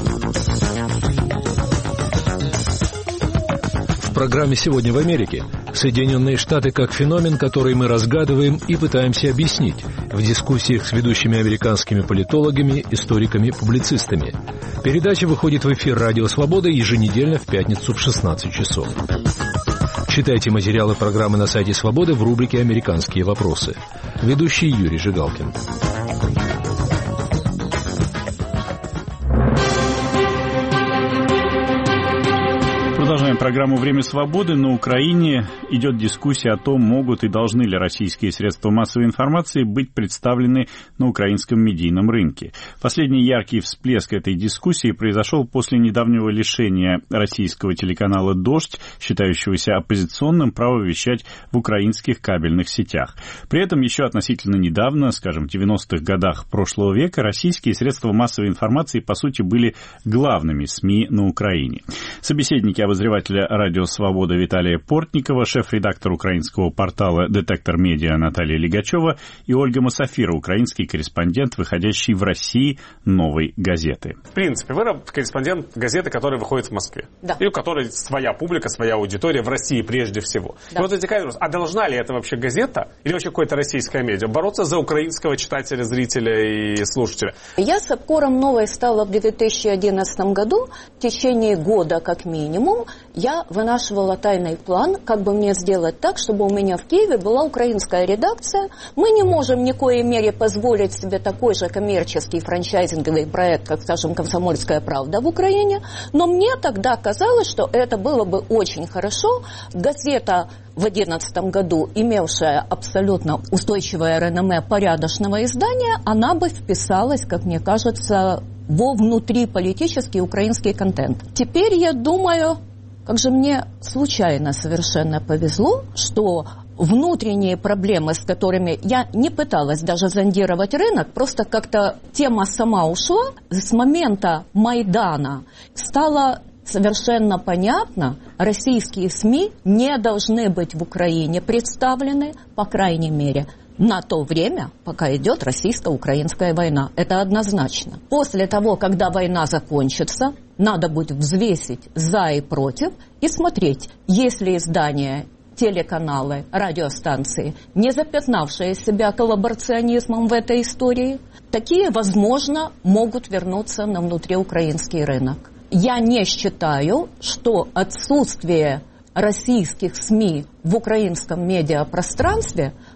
В программе «Сегодня в Америке» Соединенные Штаты как феномен, который мы разгадываем и пытаемся объяснить в дискуссиях с ведущими американскими политологами, историками, публицистами. Передача выходит в эфир «Радио Свобода» еженедельно в пятницу в шестнадцать часов. Читайте материалы программы на сайте «Свободы» в рубрике «Американские вопросы». Ведущий Юрий Жигалкин. Продолжаем программу «Время свободы». На Украине идет дискуссия о том, могут и должны ли российские средства массовой информации быть представлены на украинском медийном рынке. Последний яркий всплеск этой дискуссии произошел после недавнего лишения российского телеканала «Дождь», считающегося оппозиционным, права вещать в украинских кабельных сетях. При этом еще относительно недавно, скажем, в девяностых годах прошлого века, российские средства массовой информации, по сути, были главными СМИ на Украине. Собеседники обозревателя «Радио Свобода» Виталия Портникова, шеф-редактор украинского портала «Детектор Медиа» Наталья Лигачева и Ольга Масафира, украинский корреспондент, выходящий в России «Новой газеты». В принципе, вы корреспондент газеты, которая выходит в Москве. Да. И у которой своя публика, своя аудитория в России прежде всего. Да. И вот возникает вопрос, а должна ли это вообще газета или вообще какое-то российское медиа бороться за украинского читателя, зрителя и слушателя? Я с обкором «Новой» стала в две тысячи одиннадцатом году. В течение года, как минимум, я вынашивала тайный план, как бы мне сделать так, чтобы у меня в Киеве была украинская редакция. Мы не можем ни в коей мере позволить себе такой же коммерческий франчайзинговый проект, как, скажем, «Комсомольская правда» в Украине, но мне тогда казалось, что это было бы очень хорошо. Газета в две тысячи одиннадцатом году, имевшая абсолютно устойчивое реноме порядочного издания, она бы вписалась, как мне кажется, во внутриполитический украинский контент. Теперь я думаю, как же мне случайно совершенно повезло, что внутренние проблемы, с которыми я не пыталась даже зондировать рынок, просто как-то тема сама ушла. С момента Майдана стало совершенно понятно, российские СМИ не должны быть в Украине представлены, по крайней мере, на то время, пока идет российско-украинская война. Это однозначно. После того, когда война закончится, надо будет взвесить за и против и смотреть, есть ли издания, телеканалы, радиостанции, не запятнавшие себя коллаборационизмом в этой истории, такие, возможно, могут вернуться на внутриукраинский рынок. Я не считаю, что отсутствие российских СМИ в украинском медиапространстве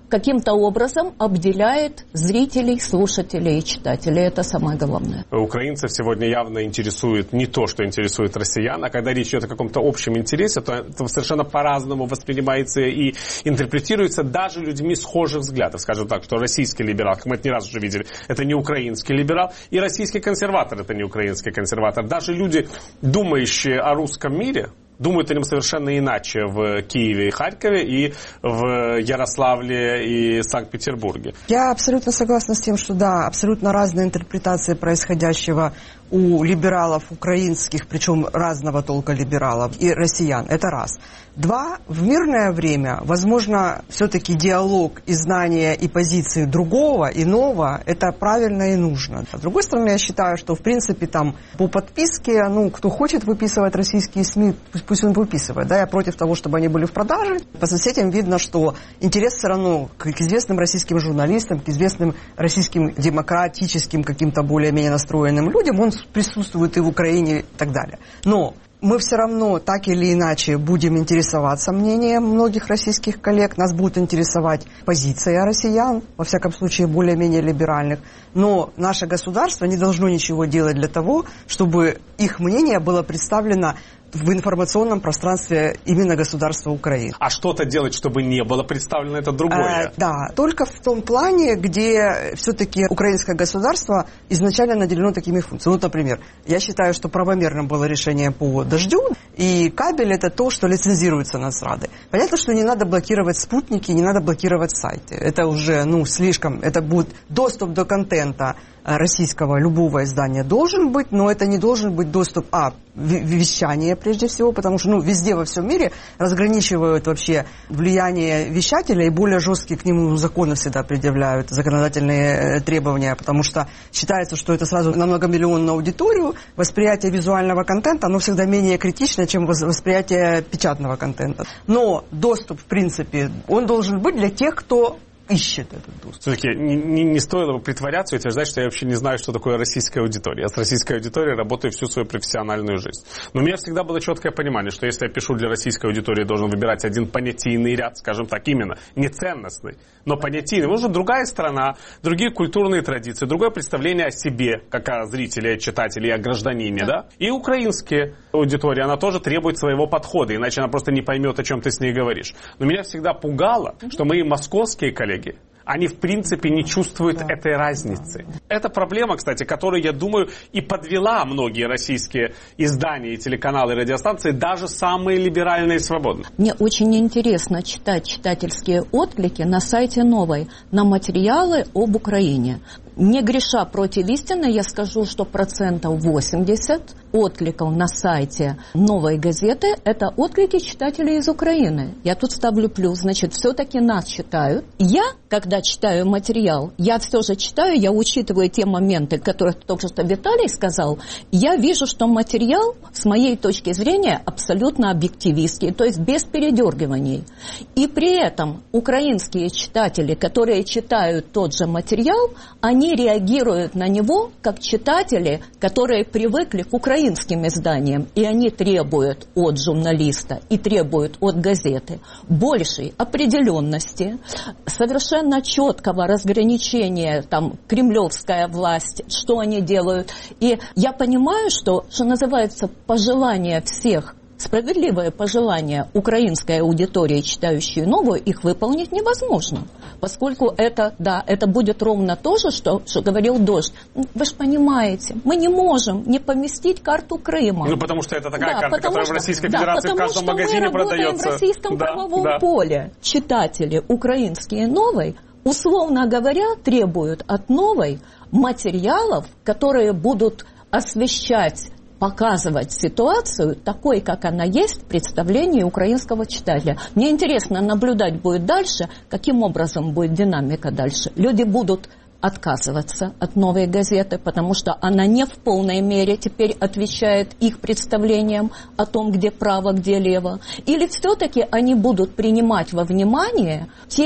каким-то образом обделяет зрителей, слушателей и читателей. Это самое главное. Украинцев сегодня явно интересует не то, что интересует россиян, а когда речь идет о каком-то общем интересе, то это совершенно по-разному воспринимается и интерпретируется даже людьми схожих взглядов. Скажем так, что российский либерал, как мы это не раз уже видели, это не украинский либерал, и российский консерватор это не украинский консерватор. Даже люди, думающие о русском мире, думают о нем совершенно иначе в Киеве и Харькове, и в Ярославле и Санкт-Петербурге. Я абсолютно согласна с тем, что да, абсолютно разные интерпретации происходящего у либералов украинских, причем разного толка либералов, и россиян. Это раз. Два. В мирное время, возможно, все-таки диалог и знание и позиции другого, иного, это правильно и нужно. С другой стороны, я считаю, что, в принципе, там, по подписке, ну, кто хочет выписывать российские СМИ, пусть, пусть он выписывает. Да, я против того, чтобы они были в продаже. По соцсетям видно, что интерес все равно к, к известным российским журналистам, к известным российским демократическим, каким-то более-менее настроенным людям, он присутствует и в Украине и так далее. Но мы все равно так или иначе будем интересоваться мнением многих российских коллег, нас будет интересовать позиция россиян, во всяком случае более-менее либеральных, но наше государство не должно ничего делать для того, чтобы их мнение было представлено в информационном пространстве именно государства Украины. А что-то делать, чтобы не было представлено, это другое? Э, да, только в том плане, где все-таки украинское государство изначально наделено такими функциями. Вот, например, я считаю, что правомерным было решение по дождю, и кабель это то, что лицензируется Нацрадой. Понятно, что не надо блокировать спутники, не надо блокировать сайты. Это уже, ну, слишком, это будет доступ до контента российского любого издания должен быть, но это не должен быть доступ, а, вещание прежде всего, потому что, ну, везде во всем мире разграничивают вообще влияние вещателя и более жесткие к нему законы всегда предъявляют, законодательные требования, потому что считается, что это сразу на многомиллионную аудиторию, восприятие визуального контента, оно всегда менее критично, чем восприятие печатного контента. Но доступ, в принципе, он должен быть для тех, кто ищет этот доступ. Все-таки не, не, не стоило бы притворяться и утверждать, что я вообще не знаю, что такое российская аудитория. Я с российской аудиторией работаю всю свою профессиональную жизнь. Но у меня всегда было четкое понимание, что если я пишу для российской аудитории, я должен выбирать один понятийный ряд, скажем так, именно, не ценностный, но понятийный. Может, другая страна, другие культурные традиции, другое представление о себе, как о зрителе, о читателе, о гражданине, да? И украинская аудитория, она тоже требует своего подхода, иначе она просто не поймет, о чем ты с ней говоришь. Но меня всегда пугало, что мои московские коллеги, они, в принципе, не чувствуют да. этой разницы. Это проблема, кстати, которую, я думаю, и подвела многие российские издания, и телеканалы, и радиостанции, даже самые либеральные и свободные. Мне очень интересно читать читательские отклики на сайте «Новой» на материалы об Украине. Не греша против истины, я скажу, что процентов восемьдесят откликов на сайте «Новой газеты» – это отклики читателей из Украины. Я тут ставлю плюс, значит, все-таки нас читают. Я, когда читаю материал, я все же читаю, я учитываю те моменты, которые только что Виталий сказал, я вижу, что материал, с моей точки зрения, абсолютно объективистский, то есть без передергиваний. И при этом украинские читатели, которые читают тот же материал, они реагируют на него как читатели, которые привыкли к украинским изданиям, и они требуют от журналиста и требуют от газеты большей определенности, совершенно четкого разграничения, там, кремлевская власть, что они делают. И я понимаю, что, что называется, пожелания всех, справедливое пожелание украинской аудитории, читающей «Новую», их выполнить невозможно. Поскольку это, да, это будет ровно то же, что, что говорил Дождь. Вы же понимаете, мы не можем не поместить карту Крыма. Ну, потому что это такая да, карта, которая что, в Российской Федерации да, в каждом магазине продается. в российском да, правовом да. поле. Читатели украинские «Новой», условно говоря, требуют от «Новой» материалов, которые будут освещать, показывать ситуацию такой, как она есть в представлении украинского читателя. Мне интересно наблюдать будет дальше, каким образом будет динамика дальше. Люди будут отказываться от «Новой газеты», потому что она не в полной мере теперь отвечает их представлениям о том, где право, где лево. Или все-таки они будут принимать во внимание те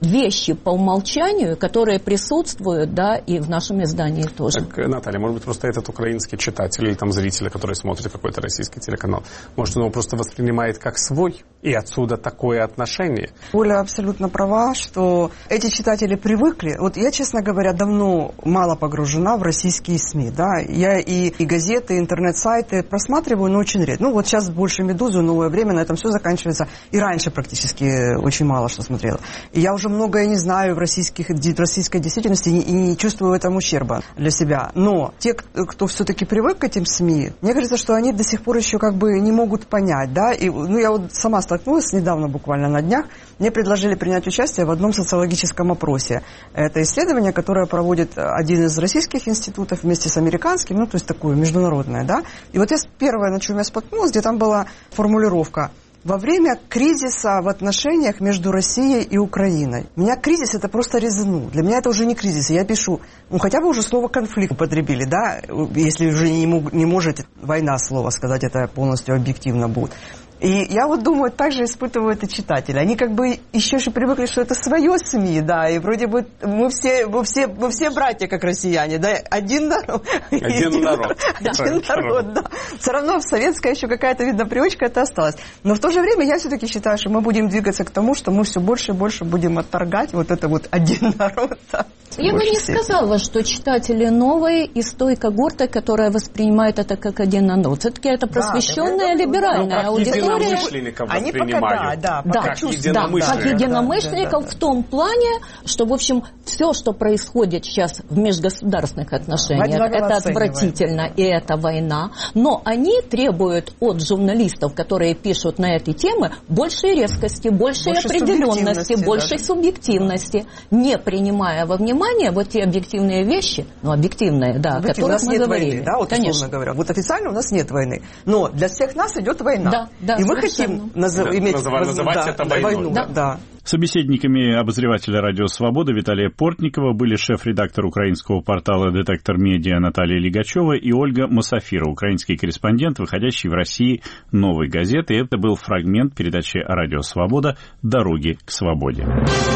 вещи по умолчанию, которые присутствуют, да, и в нашем издании тоже. Так, Наталья, может быть, просто этот украинский читатель или там зритель, который смотрит какой-то российский телеканал, может, он его просто воспринимает как свой, и отсюда такое отношение? Оля абсолютно права, что эти читатели привыкли. Вот я, честно говоря, давно мало погружена в российские СМИ, да. Я и, и газеты, и интернет-сайты просматриваю, но очень редко. Ну, вот сейчас больше «Медузу», «Новое время», на этом все заканчивается. И раньше практически очень мало что смотрела. И я уже многое не знаю в, российских, в российской действительности и не чувствую в этом ущерба для себя. Но те, кто все-таки привык к этим СМИ, мне кажется, что они до сих пор еще как бы не могут понять, да. И, ну, я вот сама столкнулась недавно, буквально на днях, мне предложили принять участие в одном социологическом опросе. Это исследование, которое проводит один из российских институтов вместе с американским, ну, то есть такое международное, да. И вот я первое, на чем я споткнулась, где там была формулировка: во время кризиса в отношениях между Россией и Украиной. Меня кризис это просто резанул. Для меня это уже не кризис. Я пишу, ну хотя бы уже слово конфликт употребили, да, если уже не, мог, не можете война слово сказать, это полностью объективно будет. И я вот думаю, так же испытывают и читатели. Они как бы еще же привыкли, что это свое СМИ, да, и вроде бы мы все, мы все, мы все братья, как россияне, да, один народ. Один народ. Один народ, да. Все равно советская еще какая-то, видно, привычка это осталась. Но в то же время я все-таки считаю, что мы будем двигаться к тому, что мы все больше и больше будем отторгать вот это вот один народ. Да. Я бы не сказала, что читатели новые из той когорты, которая воспринимает это как один народ. Все-таки это просвещенная, да, либеральная аудитория. Они пока, да, да, да, как единомышленников, да, как единомышленников да, да, да. В том плане, что, в общем, все, что происходит сейчас в межгосударственных отношениях, это отвратительно, и это война. Но они требуют от журналистов, которые пишут на эти темы, большей резкости, большей больше определенности, большей даже. Субъективности, не принимая во внимание вот те объективные вещи, ну, объективные, да, о которых мы говорили. Войны, да, вот условно говоря. Вот официально у нас нет войны, но для всех нас идет война. Да, да, и мы хотим назов... да, иметь называть, называть да, это войной. войну. Да. Да. Собеседниками обозревателя «Радио Свобода» Виталия Портникова были шеф-редактор украинского портала «Детектор Медиа» Наталья Лигачева и Ольга Мусафирова, украинский корреспондент, выходящий в России «Новой газеты». И это был фрагмент передачи «Радио Свобода. Дороги к свободе».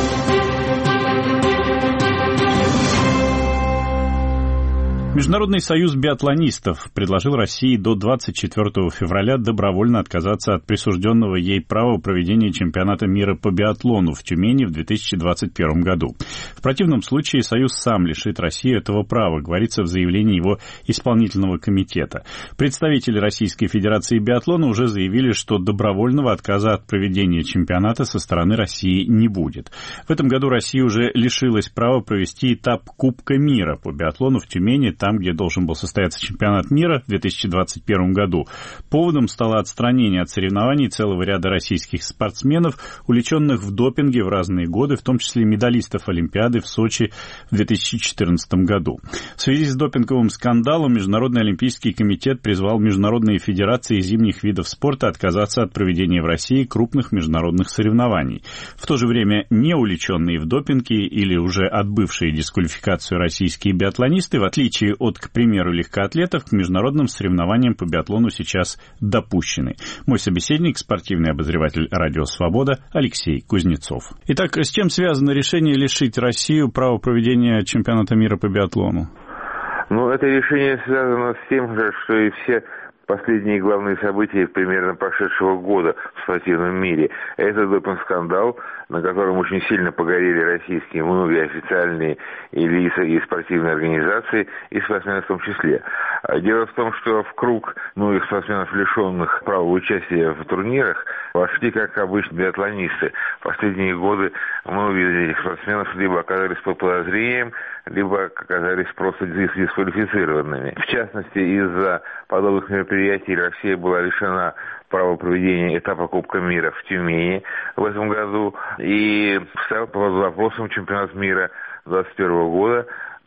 Международный союз биатлонистов предложил России до двадцать четвёртого февраля добровольно отказаться от присужденного ей права проведения чемпионата мира по биатлону в Тюмени в две тысячи двадцать первом году. В противном случае союз сам лишит Россию этого права, говорится в заявлении его исполнительного комитета. Представители Российской Федерации биатлона уже заявили, что добровольного отказа от проведения чемпионата со стороны России не будет. В этом году Россия уже лишилась права провести этап Кубка мира по биатлону в Тюмени, там, где должен был состояться чемпионат мира в две тысячи двадцать первом году. Поводом стало отстранение от соревнований целого ряда российских спортсменов, увлеченных в допинге в разные годы, в том числе медалистов Олимпиады в Сочи в две тысячи четырнадцатом году. В связи с допинговым скандалом Международный олимпийский комитет призвал международные федерации зимних видов спорта отказаться от проведения в России крупных международных соревнований. В то же время не увлеченные в допинге или уже отбывшие дисквалификацию российские биатлонисты, в отличие от, к примеру, легкоатлетов, к международным соревнованиям по биатлону сейчас допущены. Мой собеседник, спортивный обозреватель «Радио Свобода» Алексей Кузнецов. Итак, с чем связано решение лишить Россию права проведения чемпионата мира по биатлону? Ну, это решение связано с тем же, что и все последние главные события примерно прошедшего года в спортивном мире. Это допинг-скандал, на котором очень сильно погорели российские многие официальные и лица, и спортивные организации, и спортсмены в том числе. Дело в том, что в круг многих спортсменов, лишенных права участия в турнирах, вошли, как обычно, биатлонисты. В последние годы многие из этих спортсменов либо оказались под подозрением, либо оказались просто дисквалифицированными. В частности, из-за подобных мероприятий Россия была лишена права проведения этапа Кубка мира в Тюмени в этом году и стал под вопросом чемпионат мира двадцать первого года,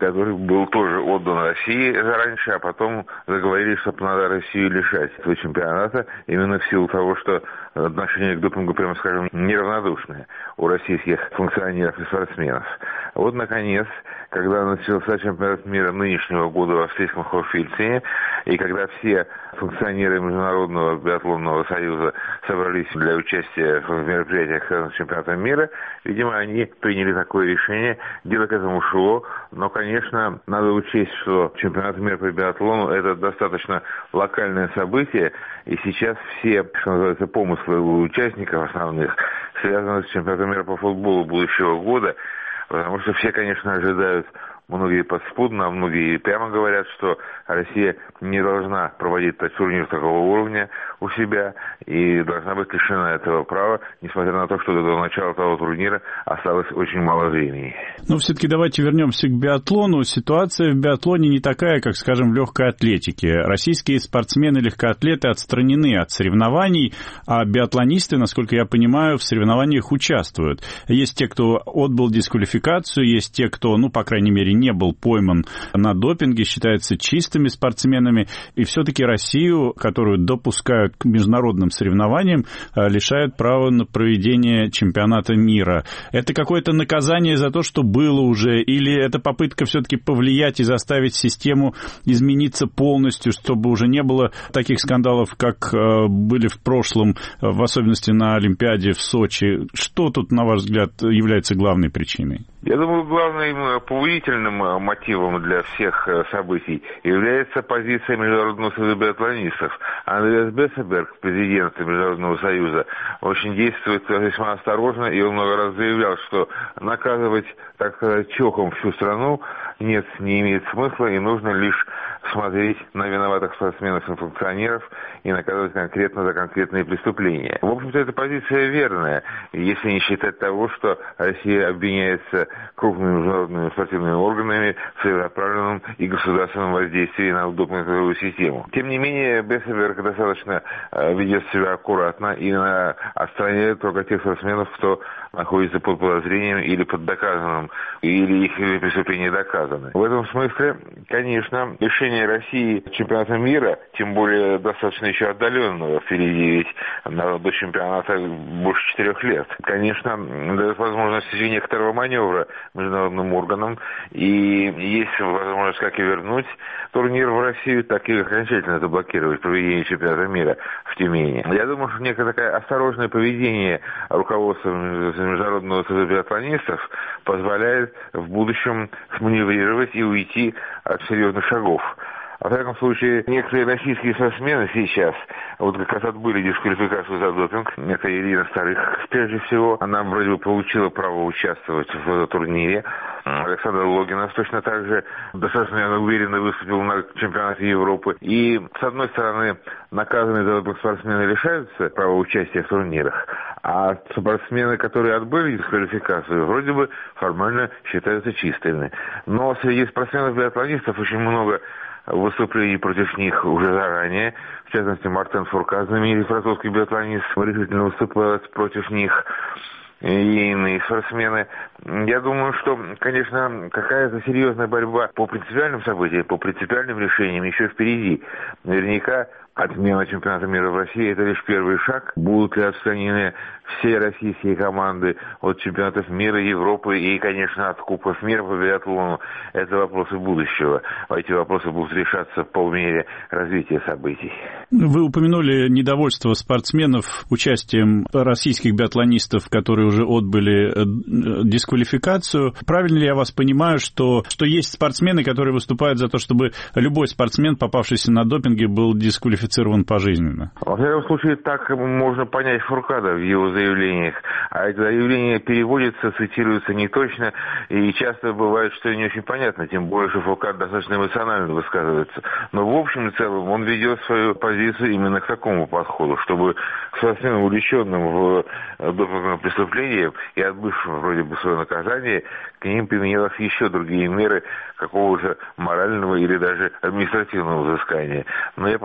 который был тоже отдан России раньше, а потом заговорили, что надо Россию лишать этого чемпионата именно в силу того, что отношение к допингу, прямо скажем, неравнодушное у российских функционеров и спортсменов. Вот, наконец, когда начался чемпионат мира нынешнего года в австрийском Хофельцене, и когда все функционеры Международного биатлонного союза собрались для участия в мероприятиях чемпионата мира, видимо, они приняли такое решение, дело к этому шло, но, конечно, надо учесть, что чемпионат мира по биатлону – это достаточно локальное событие, и сейчас все, что называется, помыслы у участников основных связаны с чемпионатом мира по футболу будущего года, потому что все, конечно, ожидают, многие подспудно, а многие прямо говорят, что Россия не должна проводить турнир такого уровня у себя и должна быть лишена этого права, несмотря на то, что до начала того турнира осталось очень мало времени. Но все-таки давайте вернемся к биатлону. Ситуация в биатлоне не такая, как, скажем, в легкой атлетике. Российские спортсмены-легкоатлеты отстранены от соревнований, а биатлонисты, насколько я понимаю, в соревнованиях участвуют. Есть те, кто отбыл дисквалификацию, есть те, кто, ну, по крайней мере, не был пойман на допинге, считаются чистыми спортсменами, и все-таки Россию, которую допускают к международным соревнованиям, лишают права на проведение чемпионата мира. Это какое-то наказание за то, что было уже, или это попытка все-таки повлиять и заставить систему измениться полностью, чтобы уже не было таких скандалов, как были в прошлом, в особенности на Олимпиаде в Сочи? Что тут, на ваш взгляд, является главной причиной? Я думаю, главным побудительным мотивом для всех событий является позиция Международного союза биатлонистов. Андреас Бессеберг, президент Международного союза, очень действует весьма осторожно, и он много раз заявлял, что наказывать, так сказать, чохом всю страну нет, не имеет смысла, и нужно лишь смотреть на виноватых спортсменов и функционеров и наказывать конкретно за конкретные преступления. В общем-то, эта позиция верная, если не считать того, что Россия обвиняется крупными международными спортивными органами в целенаправленном и государственном воздействии на допинговую систему. Тем не менее, Бессеберг достаточно ведет себя аккуратно и отстраняет только тех спортсменов, кто находится под подозрением или под доказанным, или их преступления доказаны. В этом смысле, конечно, решение России чемпионата мира, тем более достаточно еще отдаленного, впереди ведь до чемпионата больше четырех лет, конечно, дает возможность некоторого маневра международным органам, и есть возможность как и вернуть турнир в Россию, так и окончательно заблокировать проведение чемпионата мира в Тюмени. Я думаю, что некое такое осторожное поведение руководства Международного союза биатлонистов позволяет в будущем маневрировать и уйти от серьезных шагов. Во всяком случае, некоторые российские спортсмены сейчас, вот как раз отбыли дисквалификацию за допинг. Это Ирина Старых, прежде всего. Она вроде бы получила право участвовать в турнире. Александр Логинов точно так же достаточно уверенно выступил на чемпионате Европы. И, с одной стороны, наказанные за допинг спортсмены лишаются права участия в турнирах, а спортсмены, которые отбыли дисквалификацию, вроде бы формально считаются чистыми. Но среди спортсменов-биатлонистов очень много выступлений против них уже заранее. В частности, Мартен Фуркас, знаменитый французский биатлонист, решительно выступает против них и иные спортсмены. Я думаю, что, конечно, какая-то серьезная борьба по принципиальным событиям, по принципиальным решениям еще впереди. Наверняка отмена чемпионата мира в России – это лишь первый шаг. Будут ли отстранены все российские команды от чемпионатов мира, Европы и, конечно, от Кубков мира по биатлону – это вопросы будущего. Эти вопросы будут решаться по мере развития событий. Вы упомянули недовольство спортсменов участием российских биатлонистов, которые уже отбыли дисквалификацию. Правильно ли я вас понимаю, что, что есть спортсмены, которые выступают за то, чтобы любой спортсмен, попавшийся на допинге, был дисквалифицирован пожизненно? Во всяком случае, так можно понять Фуркада в его заявлениях. А это заявление переводится, цитируется неточно, и часто бывает, что не очень понятно, тем более, что Фуркад достаточно эмоционально высказывается. Но в общем и целом он ведет свою позицию именно к такому подходу, чтобы к спортсменам, увлеченным в допинговом преступлении и отбывшим вроде бы свое наказание, к ним применялись еще другие меры какого-то морального или даже административного взыскания. Но я повторяю, что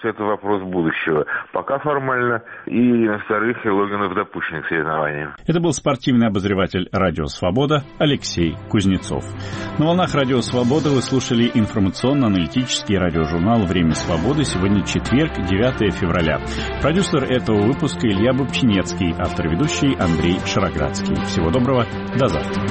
это вопрос будущего. Пока формально и, во-вторых, Логинов допущен к соревнованиям. Это был спортивный обозреватель «Радио Свобода» Алексей Кузнецов. На волнах «Радио Свобода» вы слушали информационно-аналитический радиожурнал «Время свободы». Сегодня четверг, девятое февраля. Продюсер этого выпуска Илья Бобчинецкий, автор-ведущий Андрей Шароградский. Всего доброго, до завтра.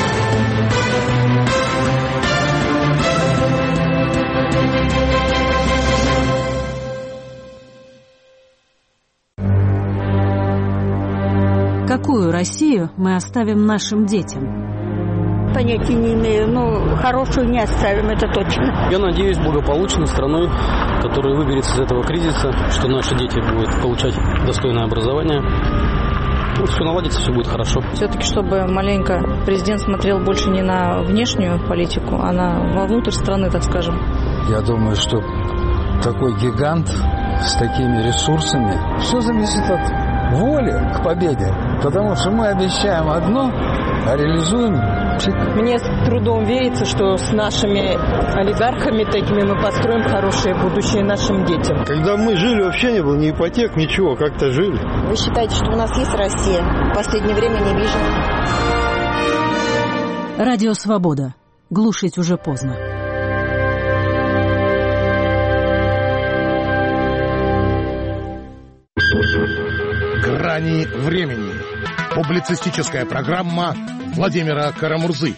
Какую Россию мы оставим нашим детям? Понятия не имею, но хорошую не оставим, это точно. Я надеюсь, благополучной страной, которая выберется из этого кризиса, что наши дети будут получать достойное образование. Ну, все наладится, все будет хорошо. Все-таки, чтобы маленько президент смотрел больше не на внешнюю политику, а на вовнутрь страны, так скажем. Я думаю, что такой гигант с такими ресурсами, все зависит от воли к победе, потому что мы обещаем одно, а реализуем пшик. Мне с трудом верится, что с нашими олигархами такими мы построим хорошее будущее нашим детям. Когда мы жили, вообще не было ни ипотек, ничего, как-то жили. Вы считаете, что у нас есть Россия? В последнее время не вижу. Радио Свобода. Глушить уже поздно. «Грани времени». Публицистическая программа Владимира Карамурзы.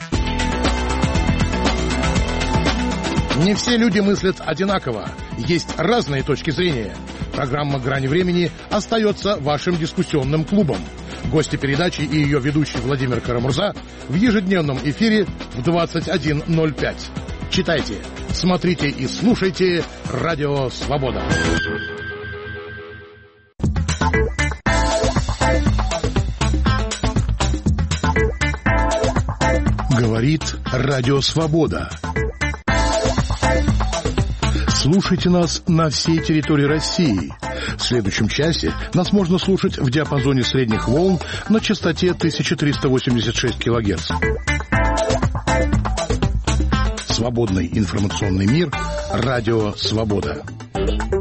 Не все люди мыслят одинаково. Есть разные точки зрения. Программа «Грани времени» остается вашим дискуссионным клубом. Гости передачи и ее ведущий Владимир Карамурза в ежедневном эфире в двадцать один ноль пять. Читайте, смотрите и слушайте «Радио Свобода». Говорит Радио Свобода. Слушайте нас на всей территории России. В следующем часе нас можно слушать в диапазоне средних волн на частоте тысяча триста восемьдесят шесть килогерц. Свободный информационный мир. Радио Свобода.